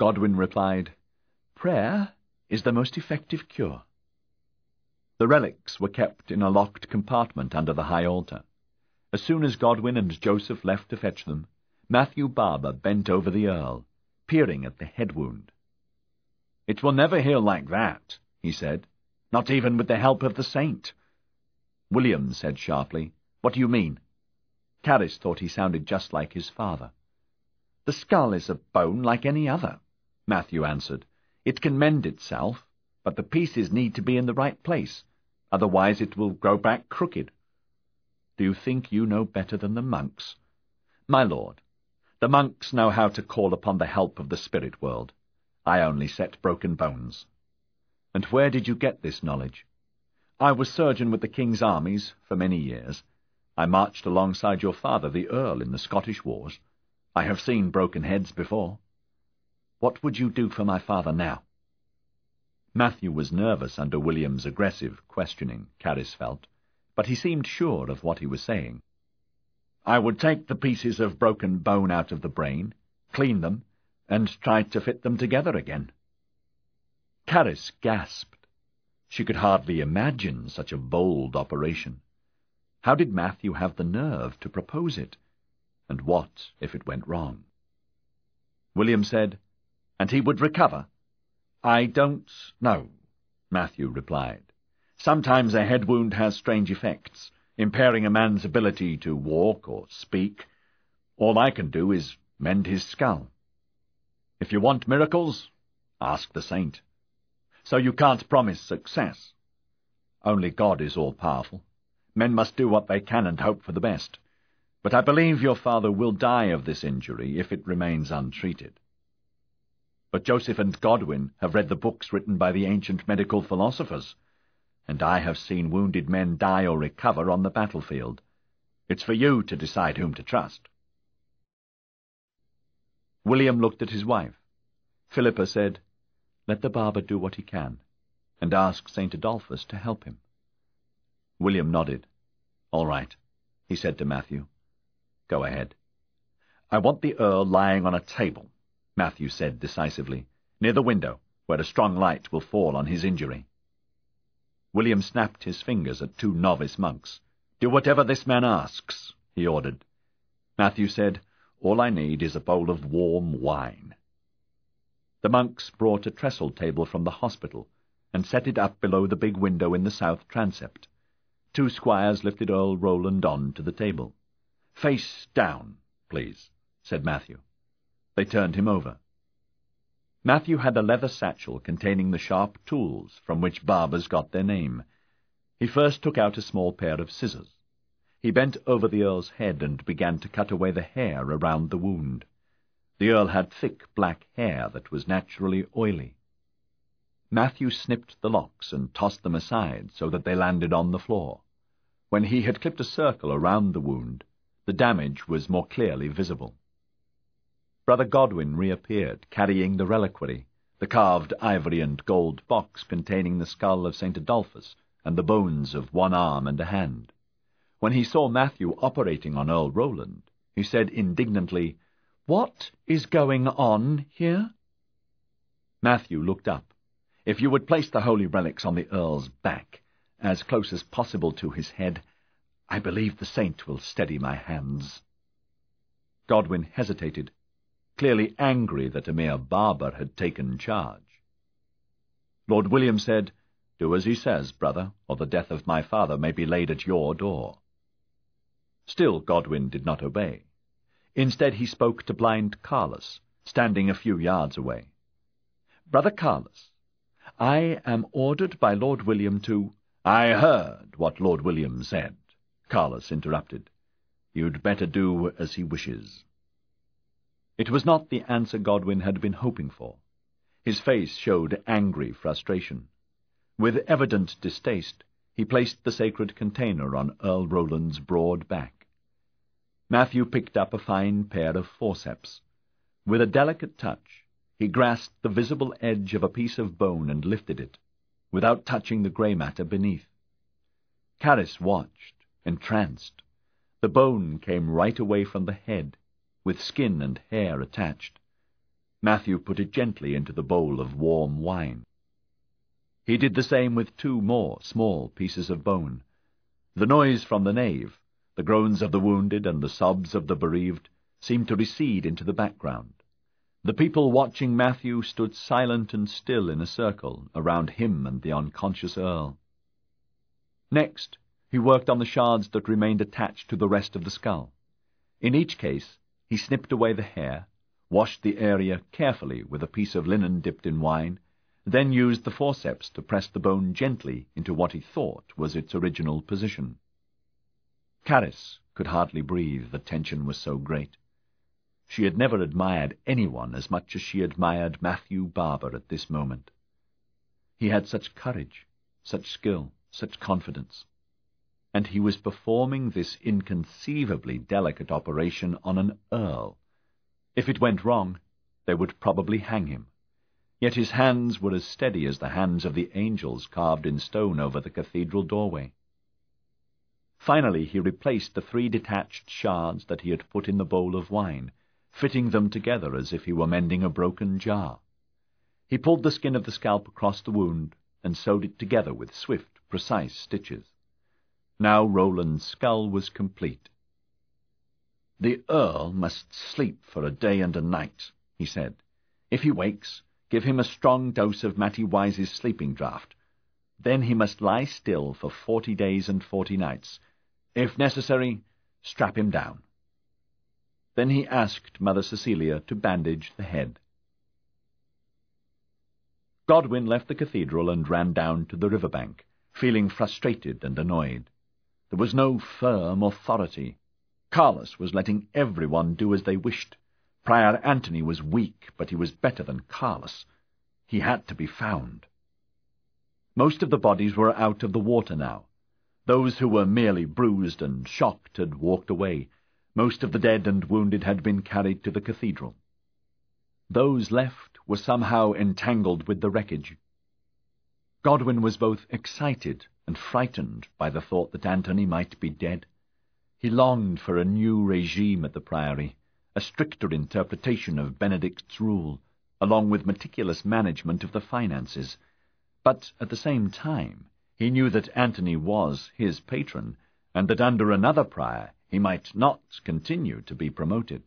Godwin replied, "Prayer is the most effective cure." The relics were kept in a locked compartment under the high altar. As soon as Godwin and Joseph left to fetch them, Matthew Barber bent over the Earl, peering at the head wound. "It will never heal like that," he said, "not even with the help of the saint." William said sharply, "What do you mean?" Caris thought he sounded just like his father. "The skull is a bone like any other," Matthew answered. "It can mend itself, but the pieces need to be in the right place, otherwise it will grow back crooked." "Do you think you know better than the monks?" "My lord, the monks know how to call upon the help of the spirit world. I only set broken bones." "And where did you get this knowledge?" "I was surgeon with the king's armies for many years. I marched alongside your father, the Earl, in the Scottish wars. I have seen broken heads before." "What would you do for my father now?" Matthew was nervous under William's aggressive questioning, Caris felt, but he seemed sure of what he was saying. "I would take the pieces of broken bone out of the brain, clean them, and try to fit them together again." Caris gasped. She could hardly imagine such a bold operation. How did Matthew have the nerve to propose it? And what if it went wrong? William said, "And he would recover?" "I don't know," Matthew replied. "Sometimes a head wound has strange effects, impairing a man's ability to walk or speak. All I can do is mend his skull." "If you want miracles, ask the saint." "So you can't promise success?" "Only God is all-powerful. Men must do what they can and hope for the best. But I believe your father will die of this injury if it remains untreated." "But Joseph and Godwin have read the books written by the ancient medical philosophers, and I have seen wounded men die or recover on the battlefield. It's for you to decide whom to trust." William looked at his wife. Philippa said, "Let the barber do what he can, and ask Saint Adolphus to help him." William nodded. "All right," he said to Matthew. "Go ahead." "I want the Earl lying on a table," Matthew said decisively, "near the window, where a strong light will fall on his injury." William snapped his fingers at two novice monks. "Do whatever this man asks," he ordered. Matthew said, "All I need is a bowl of warm wine." The monks brought a trestle table from the hospital and set it up below the big window in the south transept. Two squires lifted Earl Roland on to the table. "Face down, please," said Matthew. They turned him over. Matthew had a leather satchel containing the sharp tools from which barbers got their name. He first took out a small pair of scissors. He bent over the Earl's head and began to cut away the hair around the wound. The Earl had thick black hair that was naturally oily. Matthew snipped the locks and tossed them aside so that they landed on the floor. When he had clipped a circle around the wound, the damage was more clearly visible. Brother Godwin reappeared, carrying the reliquary, the carved ivory and gold box containing the skull of Saint Adolphus and the bones of one arm and a hand. When he saw Matthew operating on Earl Roland, he said indignantly, "What is going on here?" Matthew looked up. "If you would place the holy relics on the Earl's back, as close as possible to his head, I believe the saint will steady my hands." Godwin hesitated, clearly angry that a mere barber had taken charge. Lord William said, "Do as he says, brother, or the death of my father may be laid at your door." Still Godwin did not obey. Instead he spoke to blind Carlos, standing a few yards away. "Brother Carlos, I am ordered by Lord William to—" "I heard what Lord William said," Carlos interrupted. "You'd better do as he wishes." It was not the answer Godwin had been hoping for. His face showed angry frustration. With evident distaste, he placed the sacred container on Earl Roland's broad back. Matthew picked up a fine pair of forceps. With a delicate touch, he grasped the visible edge of a piece of bone and lifted it, without touching the grey matter beneath. Caris watched, entranced. The bone came right away from the head, with skin and hair attached. Matthew put it gently into the bowl of warm wine. He did the same with two more small pieces of bone. The noise from the nave, the groans of the wounded and the sobs of the bereaved, seemed to recede into the background. The people watching Matthew stood silent and still in a circle around him and the unconscious Earl. Next, he worked on the shards that remained attached to the rest of the skull. In each case, he snipped away the hair, washed the area carefully with a piece of linen dipped in wine, then used the forceps to press the bone gently into what he thought was its original position. Caris could hardly breathe, the tension was so great. She had never admired anyone as much as she admired Matthew Barber at this moment. He had such courage, such skill, such confidence. And he was performing this inconceivably delicate operation on an earl. If it went wrong, they would probably hang him. Yet his hands were as steady as the hands of the angels carved in stone over the cathedral doorway. Finally he replaced the three detached shards that he had put in the bowl of wine, fitting them together as if he were mending a broken jar. He pulled the skin of the scalp across the wound and sewed it together with swift, precise stitches. Now Roland's skull was complete. "The Earl must sleep for a day and a night," he said. "If he wakes, give him a strong dose of Matty Wise's sleeping draught. Then he must lie still for forty days and forty nights. If necessary, strap him down." Then he asked Mother Cecilia to bandage the head. Godwin left the cathedral and ran down to the river-bank, feeling frustrated and annoyed. There was no firm authority. Carlos was letting everyone do as they wished. Prior Antony was weak, but he was better than Carlos. He had to be found. Most of the bodies were out of the water now. Those who were merely bruised and shocked had walked away. Most of the dead and wounded had been carried to the cathedral. Those left were somehow entangled with the wreckage. Godwin was both excited and frightened by the thought that Antony might be dead. He longed for a new regime at the priory, a stricter interpretation of Benedict's rule, along with meticulous management of the finances. But at the same time, he knew that Antony was his patron, and that under another prior he might not continue to be promoted.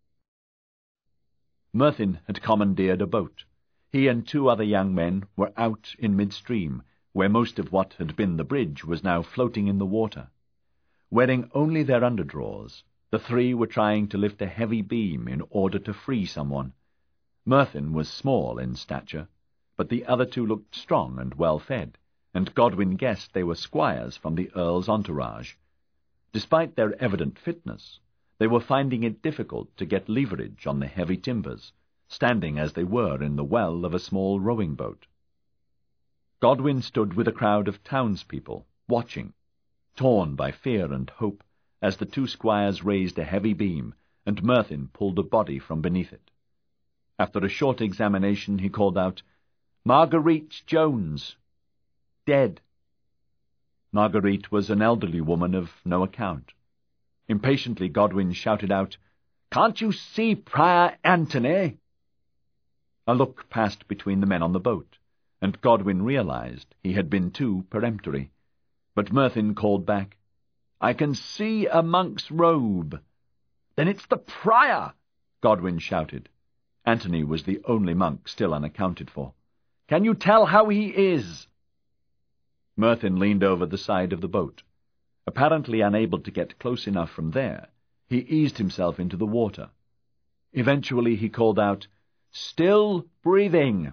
Merthin had commandeered a boat. He and two other young men were out in midstream, where most of what had been the bridge was now floating in the water. Wearing only their underdrawers, the three were trying to lift a heavy beam in order to free someone. Merthin was small in stature, but the other two looked strong and well-fed, and Godwin guessed they were squires from the Earl's entourage. Despite their evident fitness, they were finding it difficult to get leverage on the heavy timbers, standing as they were in the well of a small rowing boat. Godwin stood with a crowd of townspeople, watching, torn by fear and hope, as the two squires raised a heavy beam, and Merthin pulled a body from beneath it. After a short examination he called out, "Marguerite Jones! Dead!" Marguerite was an elderly woman of no account. Impatiently Godwin shouted out, "Can't you see Prior Antony?" A look passed between the men on the boat, and Godwin realized he had been too peremptory. But Merthin called back, "I can see a monk's robe." "Then it's the prior!" Godwin shouted. Antony was the only monk still unaccounted for. "Can you tell how he is?" Merthin leaned over the side of the boat. Apparently unable to get close enough from there, he eased himself into the water. Eventually he called out, "Still breathing."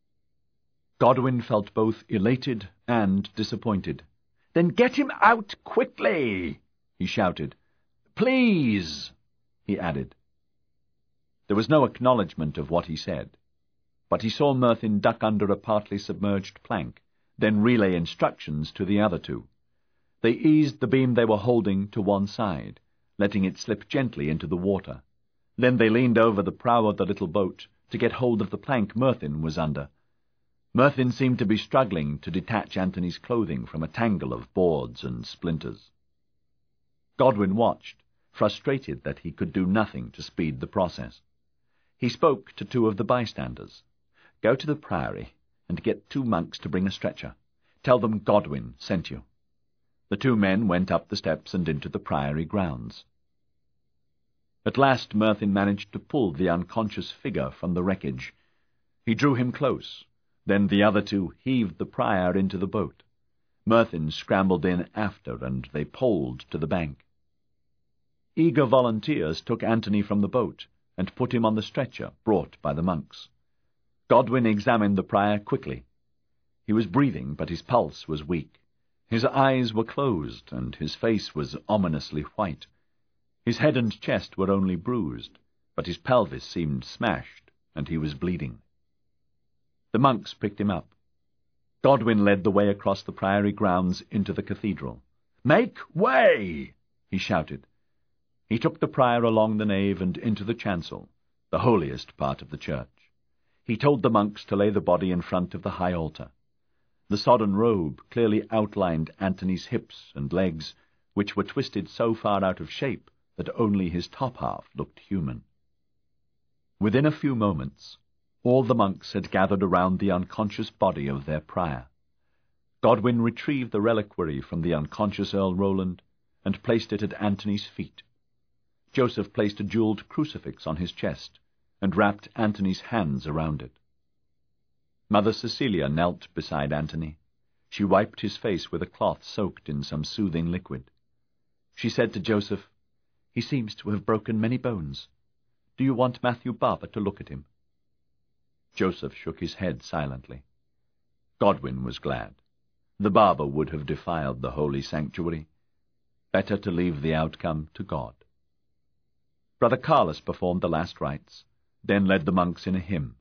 Godwin felt both elated and disappointed. "Then get him out quickly!" he shouted. "Please," he added. There was no acknowledgment of what he said, but he saw Merthin duck under a partly submerged plank, then relay instructions to the other two. They eased the beam they were holding to one side, letting it slip gently into the water. Then they leaned over the prow of the little boat to get hold of the plank Merthin was under. Merthin seemed to be struggling to detach Antony's clothing from a tangle of boards and splinters. Godwin watched, frustrated that he could do nothing to speed the process. He spoke to two of the bystanders. "Go to the priory and get two monks to bring a stretcher. Tell them Godwin sent you." The two men went up the steps and into the priory grounds. At last Merthin managed to pull the unconscious figure from the wreckage. He drew him close. Then the other two heaved the prior into the boat. Merthin scrambled in after, and they poled to the bank. Eager volunteers took Antony from the boat and put him on the stretcher brought by the monks. Godwin examined the prior quickly. He was breathing, but his pulse was weak. His eyes were closed, and his face was ominously white. His head and chest were only bruised, but his pelvis seemed smashed, and he was bleeding. The monks picked him up. Godwin led the way across the priory grounds into the cathedral. "Make way!" he shouted. He took the prior along the nave and into the chancel, the holiest part of the church. He told the monks to lay the body in front of the high altar. The sodden robe clearly outlined Antony's hips and legs, which were twisted so far out of shape that only his top half looked human. Within a few moments, all the monks had gathered around the unconscious body of their prior. Godwin retrieved the reliquary from the unconscious Earl Roland and placed it at Antony's feet. Joseph placed a jeweled crucifix on his chest and wrapped Antony's hands around it. Mother Cecilia knelt beside Antony. She wiped his face with a cloth soaked in some soothing liquid. She said to Joseph, "He seems to have broken many bones. Do you want Matthew Barber to look at him?" Joseph shook his head silently. Godwin was glad. The barber would have defiled the holy sanctuary. Better to leave the outcome to God. Brother Carlos performed the last rites, then led the monks in a hymn.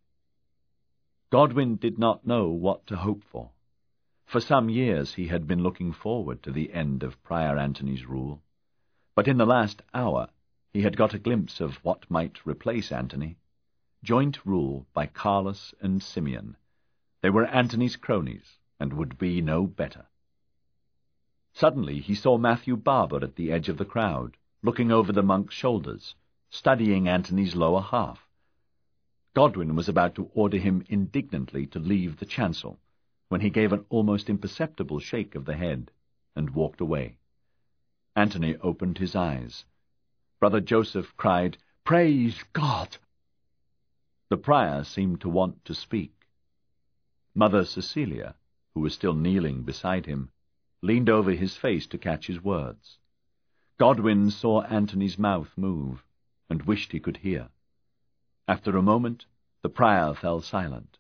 Godwin did not know what to hope for. For some years he had been looking forward to the end of Prior Antony's rule. But in the last hour he had got a glimpse of what might replace Antony. Joint rule by Carlos and Simeon. They were Antony's cronies, and would be no better. Suddenly he saw Matthew Barber at the edge of the crowd, looking over the monks' shoulders, studying Antony's lower half. Godwin was about to order him indignantly to leave the chancel, when he gave an almost imperceptible shake of the head, and walked away. Antony opened his eyes. Brother Joseph cried, "Praise God!" The prior seemed to want to speak. Mother Cecilia, who was still kneeling beside him, leaned over his face to catch his words. Godwin saw Antony's mouth move, and wished he could hear. After a moment, the prior fell silent.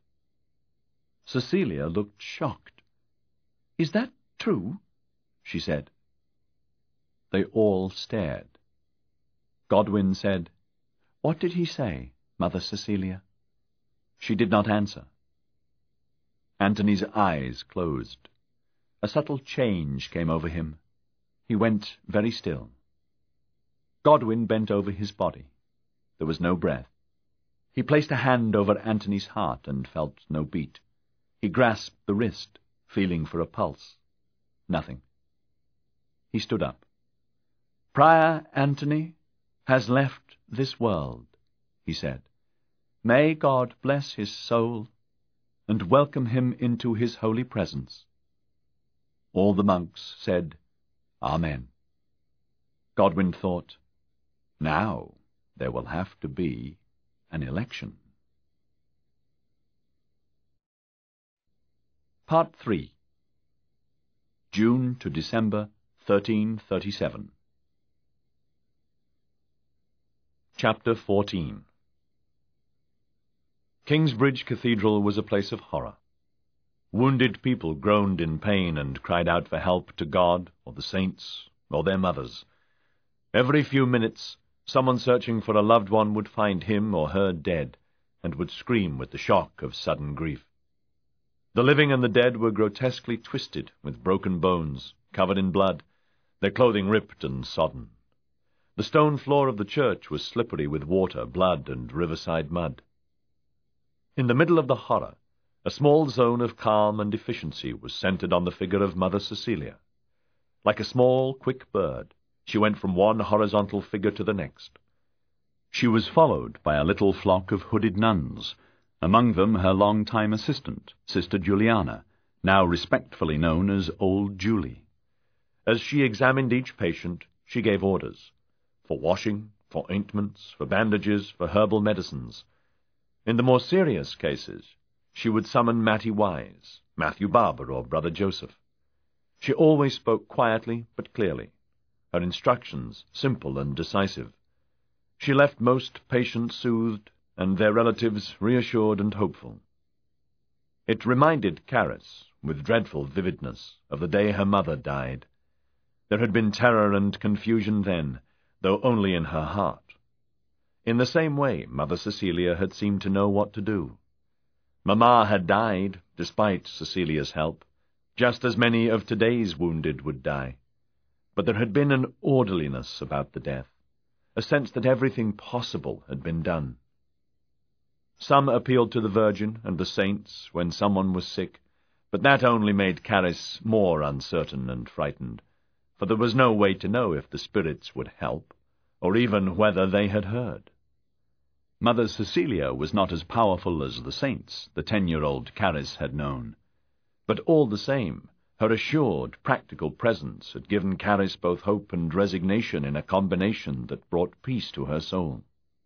Cecilia looked shocked. "Is that true?" she said. They all stared. Godwin said, "What did he say, Mother Cecilia?" She did not answer. Antony's eyes closed. A subtle change came over him. He went very still. Godwin bent over his body. There was no breath. He placed a hand over Antony's heart and felt no beat. He grasped the wrist, feeling for a pulse. Nothing. He stood up. "Prior Antony has left this world," he said. "May God bless his soul and welcome him into his holy presence." All the monks said, "Amen." Godwin thought, now there will have to be an election. Part three. June to December, thirteen thirty-seven. Chapter fourteen. Kingsbridge Cathedral was a place of horror. Wounded people groaned in pain and cried out for help to God, or the saints, or their mothers. Every few minutes, someone searching for a loved one would find him or her dead, and would scream with the shock of sudden grief. The living and the dead were grotesquely twisted, with broken bones, covered in blood, their clothing ripped and sodden. The stone floor of the church was slippery with water, blood, and riverside mud. In the middle of the horror, a small zone of calm and efficiency was centered on the figure of Mother Cecilia. Like a small, quick bird, she went from one horizontal figure to the next. She was followed by a little flock of hooded nuns, among them her long-time assistant, Sister Juliana, now respectfully known as Old Julie. As she examined each patient, she gave orders for washing, for ointments, for bandages, for herbal medicines. In the more serious cases, she would summon Mattie Wise, Matthew Barber, or Brother Joseph. She always spoke quietly but clearly, her instructions simple and decisive. She left most patients soothed, and their relatives reassured and hopeful. It reminded Caris, with dreadful vividness, of the day her mother died. There had been terror and confusion then, though only in her heart. In the same way, Mother Cecilia had seemed to know what to do. Mamma had died, despite Cecilia's help, just as many of today's wounded would die. But there had been an orderliness about the death, a sense that everything possible had been done. Some appealed to the Virgin and the saints when someone was sick, but that only made Caris more uncertain and frightened, for there was no way to know if the spirits would help, or even whether they had heard. Mother Cecilia was not as powerful as the saints the ten-year-old Caris had known. But all the same, her assured, practical presence had given Caris both hope and resignation in a combination that brought peace to her soul.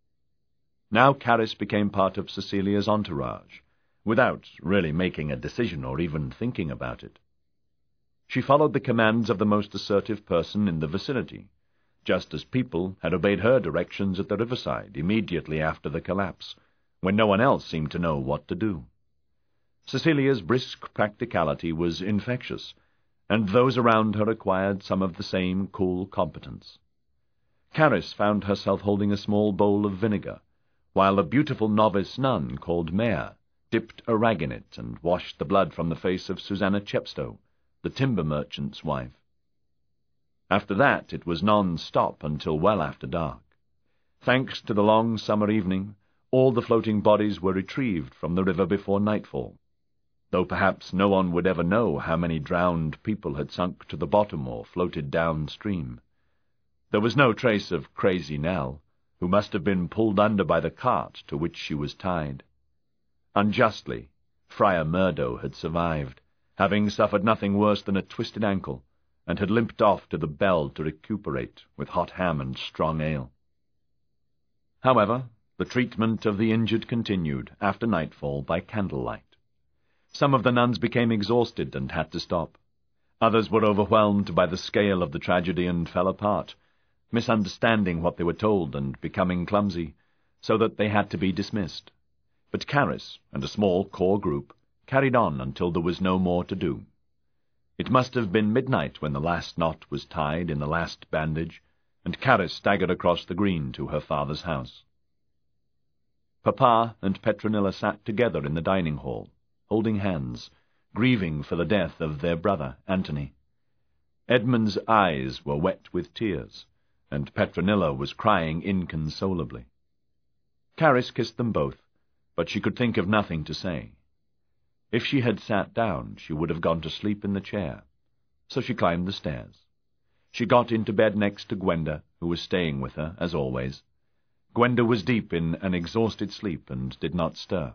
Now Caris became part of Cecilia's entourage, without really making a decision or even thinking about it. She followed the commands of the most assertive person in the vicinity, just as people had obeyed her directions at the riverside immediately after the collapse, when no one else seemed to know what to do. Cecilia's brisk practicality was infectious, and those around her acquired some of the same cool competence. Caris found herself holding a small bowl of vinegar, while a beautiful novice nun called Mare dipped a rag in it and washed the blood from the face of Susanna Chepstow, the timber merchant's wife. After that it was non-stop until well after dark. Thanks to the long summer evening, all the floating bodies were retrieved from the river before nightfall, though perhaps no one would ever know how many drowned people had sunk to the bottom or floated downstream. There was no trace of Crazy Nell, who must have been pulled under by the cart to which she was tied. Unjustly, Friar Murdo had survived, having suffered nothing worse than a twisted ankle, and had limped off to the Bell to recuperate with hot ham and strong ale. However, the treatment of the injured continued after nightfall by candlelight. Some of the nuns became exhausted and had to stop. Others were overwhelmed by the scale of the tragedy and fell apart, misunderstanding what they were told and becoming clumsy, so that they had to be dismissed. But Caris and a small core group carried on until there was no more to do. It must have been midnight when the last knot was tied in the last bandage, and Caris staggered across the green to her father's house. Papa and Petronilla sat together in the dining hall, holding hands, grieving for the death of their brother, Antony. Edmund's eyes were wet with tears, and Petronilla was crying inconsolably. Caris kissed them both, but she could think of nothing to say. If she had sat down, she would have gone to sleep in the chair, so she climbed the stairs. She got into bed next to Gwenda, who was staying with her, as always. Gwenda was deep in an exhausted sleep and did not stir.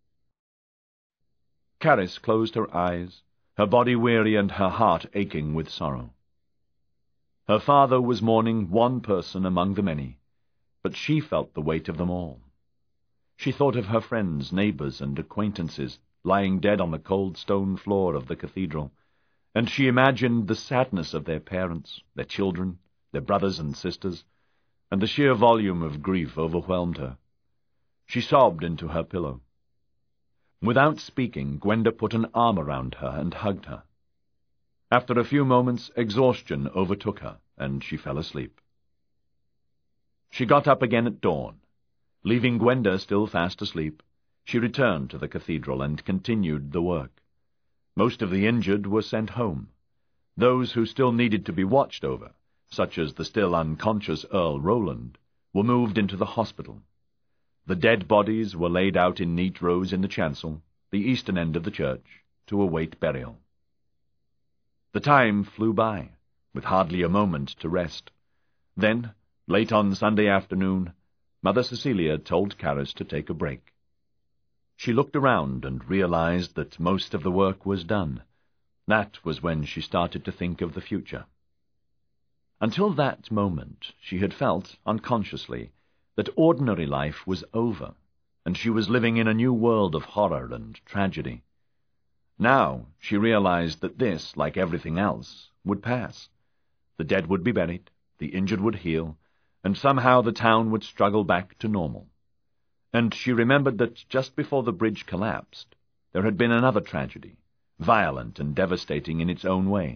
Caris closed her eyes, her body weary and her heart aching with sorrow. Her father was mourning one person among the many, but she felt the weight of them all. She thought of her friends, neighbours, and acquaintances lying dead on the cold stone floor of the cathedral, and she imagined the sadness of their parents, their children, their brothers and sisters, and the sheer volume of grief overwhelmed her. She sobbed into her pillow. Without speaking, Gwenda put an arm around her and hugged her. After a few moments, exhaustion overtook her, and she fell asleep. She got up again at dawn. Leaving Gwenda still fast asleep, she returned to the cathedral and continued the work. Most of the injured were sent home. Those who still needed to be watched over, such as the still unconscious Earl Roland, were moved into the hospital. The dead bodies were laid out in neat rows in the chancel, the eastern end of the church, to await burial. The time flew by, with hardly a moment to rest. Then, late on Sunday afternoon, Mother Cecilia told Caris to take a break. She looked around and realized that most of the work was done. That was when she started to think of the future. Until that moment, she had felt, unconsciously, that ordinary life was over, and she was living in a new world of horror and tragedy. Now she realized that this, like everything else, would pass. The dead would be buried, the injured would heal, and somehow the town would struggle back to normal. And she remembered that just before the bridge collapsed, there had been another tragedy, violent and devastating in its own way.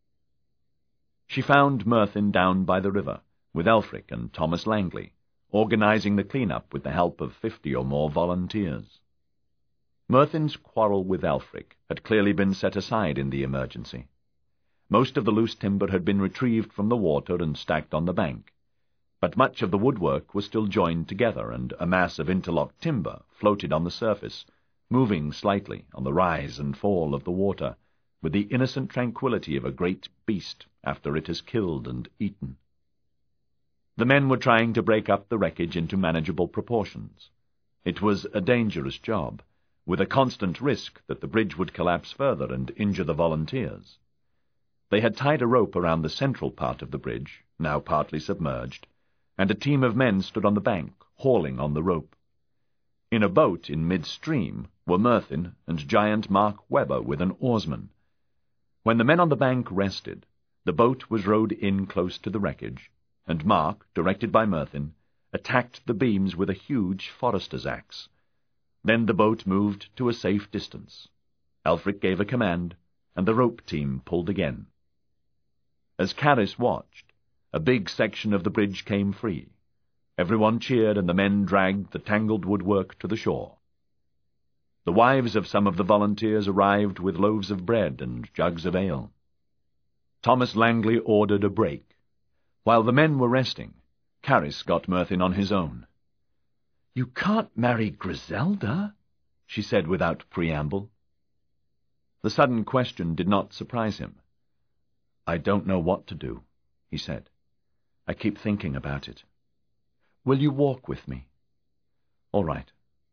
She found Merthyn down by the river, with Elfric and Thomas Langley, organizing the clean-up with the help of fifty or more volunteers. Merthyn's quarrel with Elfric had clearly been set aside in the emergency. Most of the loose timber had been retrieved from the water and stacked on the bank, but much of the woodwork was still joined together, and a mass of interlocked timber floated on the surface, moving slightly on the rise and fall of the water, with the innocent tranquility of a great beast after it has killed and eaten. The men were trying to break up the wreckage into manageable proportions. It was a dangerous job, with a constant risk that the bridge would collapse further and injure the volunteers. They had tied a rope around the central part of the bridge, now partly submerged, and a team of men stood on the bank, hauling on the rope. In a boat in mid-stream were Merthyn and giant Mark Webber with an oarsman. When the men on the bank rested, the boat was rowed in close to the wreckage, and Mark, directed by Merthyn, attacked the beams with a huge forester's axe. Then the boat moved to a safe distance. Elfric gave a command, and the rope team pulled again. As Caris watched, a big section of the bridge came free. Everyone cheered, and the men dragged the tangled woodwork to the shore. The wives of some of the volunteers arrived with loaves of bread and jugs of ale. Thomas Langley ordered a break. While the men were resting, Caris got Merthyn on his own. "You can't marry Griselda," she said without preamble. The sudden question did not surprise him. "I don't know what to do," he said. "I keep thinking about it. Will you walk with me?" "All right."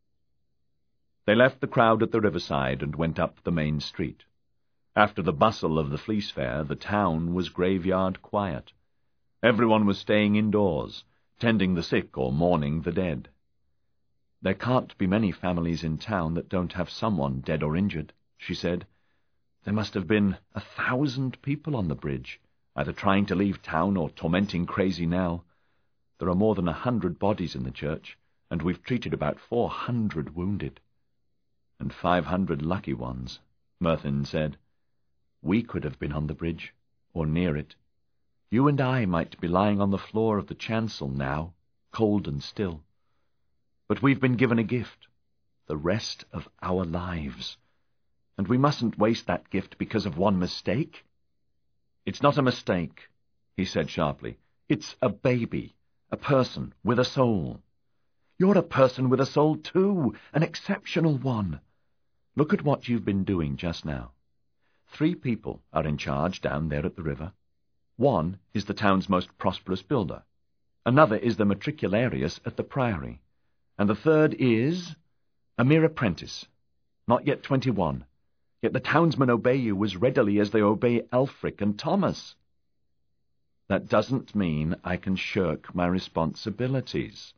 They left the crowd at the riverside and went up the main street. After the bustle of the Fleece Fair, the town was graveyard quiet. Everyone was staying indoors, tending the sick or mourning the dead. "There can't be many families in town that don't have someone dead or injured," she said. "There must have been a thousand people on the bridge, either trying to leave town or tormenting Crazy Nell. There are more than a hundred bodies in the church, and we've treated about four hundred wounded." "And five hundred lucky ones," Merthyn said. "We could have been on the bridge, or near it. You and I might be lying on the floor of the chancel now, cold and still. But we've been given a gift, the rest of our lives, and we mustn't waste that gift because of one mistake." "It's not a mistake," he said sharply. "It's a baby, a person with a soul. You're a person with a soul too, an exceptional one. Look at what you've been doing just now. Three people are in charge down there at the river. One is the town's most prosperous builder. Another is the matricularius at the priory. And the third is a mere apprentice, not yet twenty-one. Yet the townsmen obey you as readily as they obey Elfric and Thomas." "That doesn't mean I can shirk my responsibilities."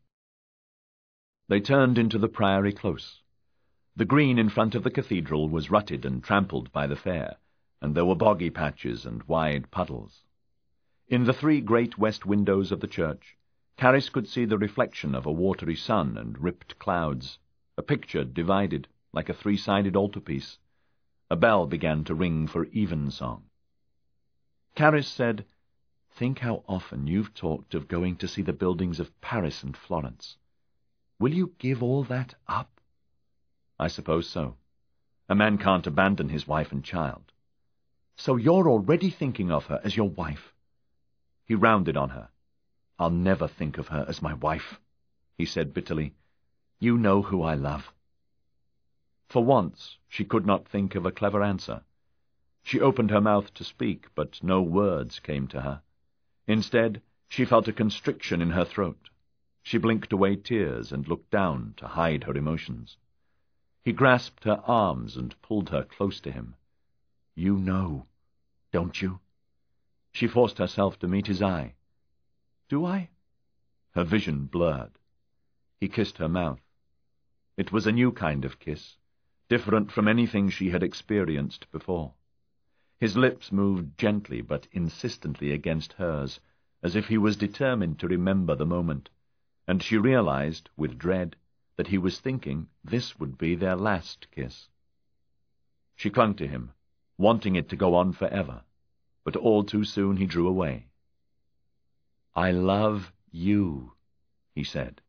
They turned into the Priory Close. The green in front of the cathedral was rutted and trampled by the fair, and there were boggy patches and wide puddles. In the three great west windows of the church, Caris could see the reflection of a watery sun and ripped clouds, a picture divided like a three-sided altarpiece. A bell began to ring for evensong. Caris said, "Think how often you've talked of going to see the buildings of Paris and Florence. Will you give all that up?" "I suppose so. A man can't abandon his wife and child." "So you're already thinking of her as your wife?" He rounded on her. "I'll never think of her as my wife," he said bitterly. "You know who I love." For once she could not think of a clever answer. She opened her mouth to speak, but no words came to her. Instead, she felt a constriction in her throat. She blinked away tears and looked down to hide her emotions. He grasped her arms and pulled her close to him. "You know, don't you?" She forced herself to meet his eye. "Do I?" Her vision blurred. He kissed her mouth. It was a new kind of kiss, different from anything she had experienced before. His lips moved gently but insistently against hers, as if he was determined to remember the moment, and she realized, with dread, that he was thinking this would be their last kiss. She clung to him, wanting it to go on forever, but all too soon he drew away. "I love you," he said.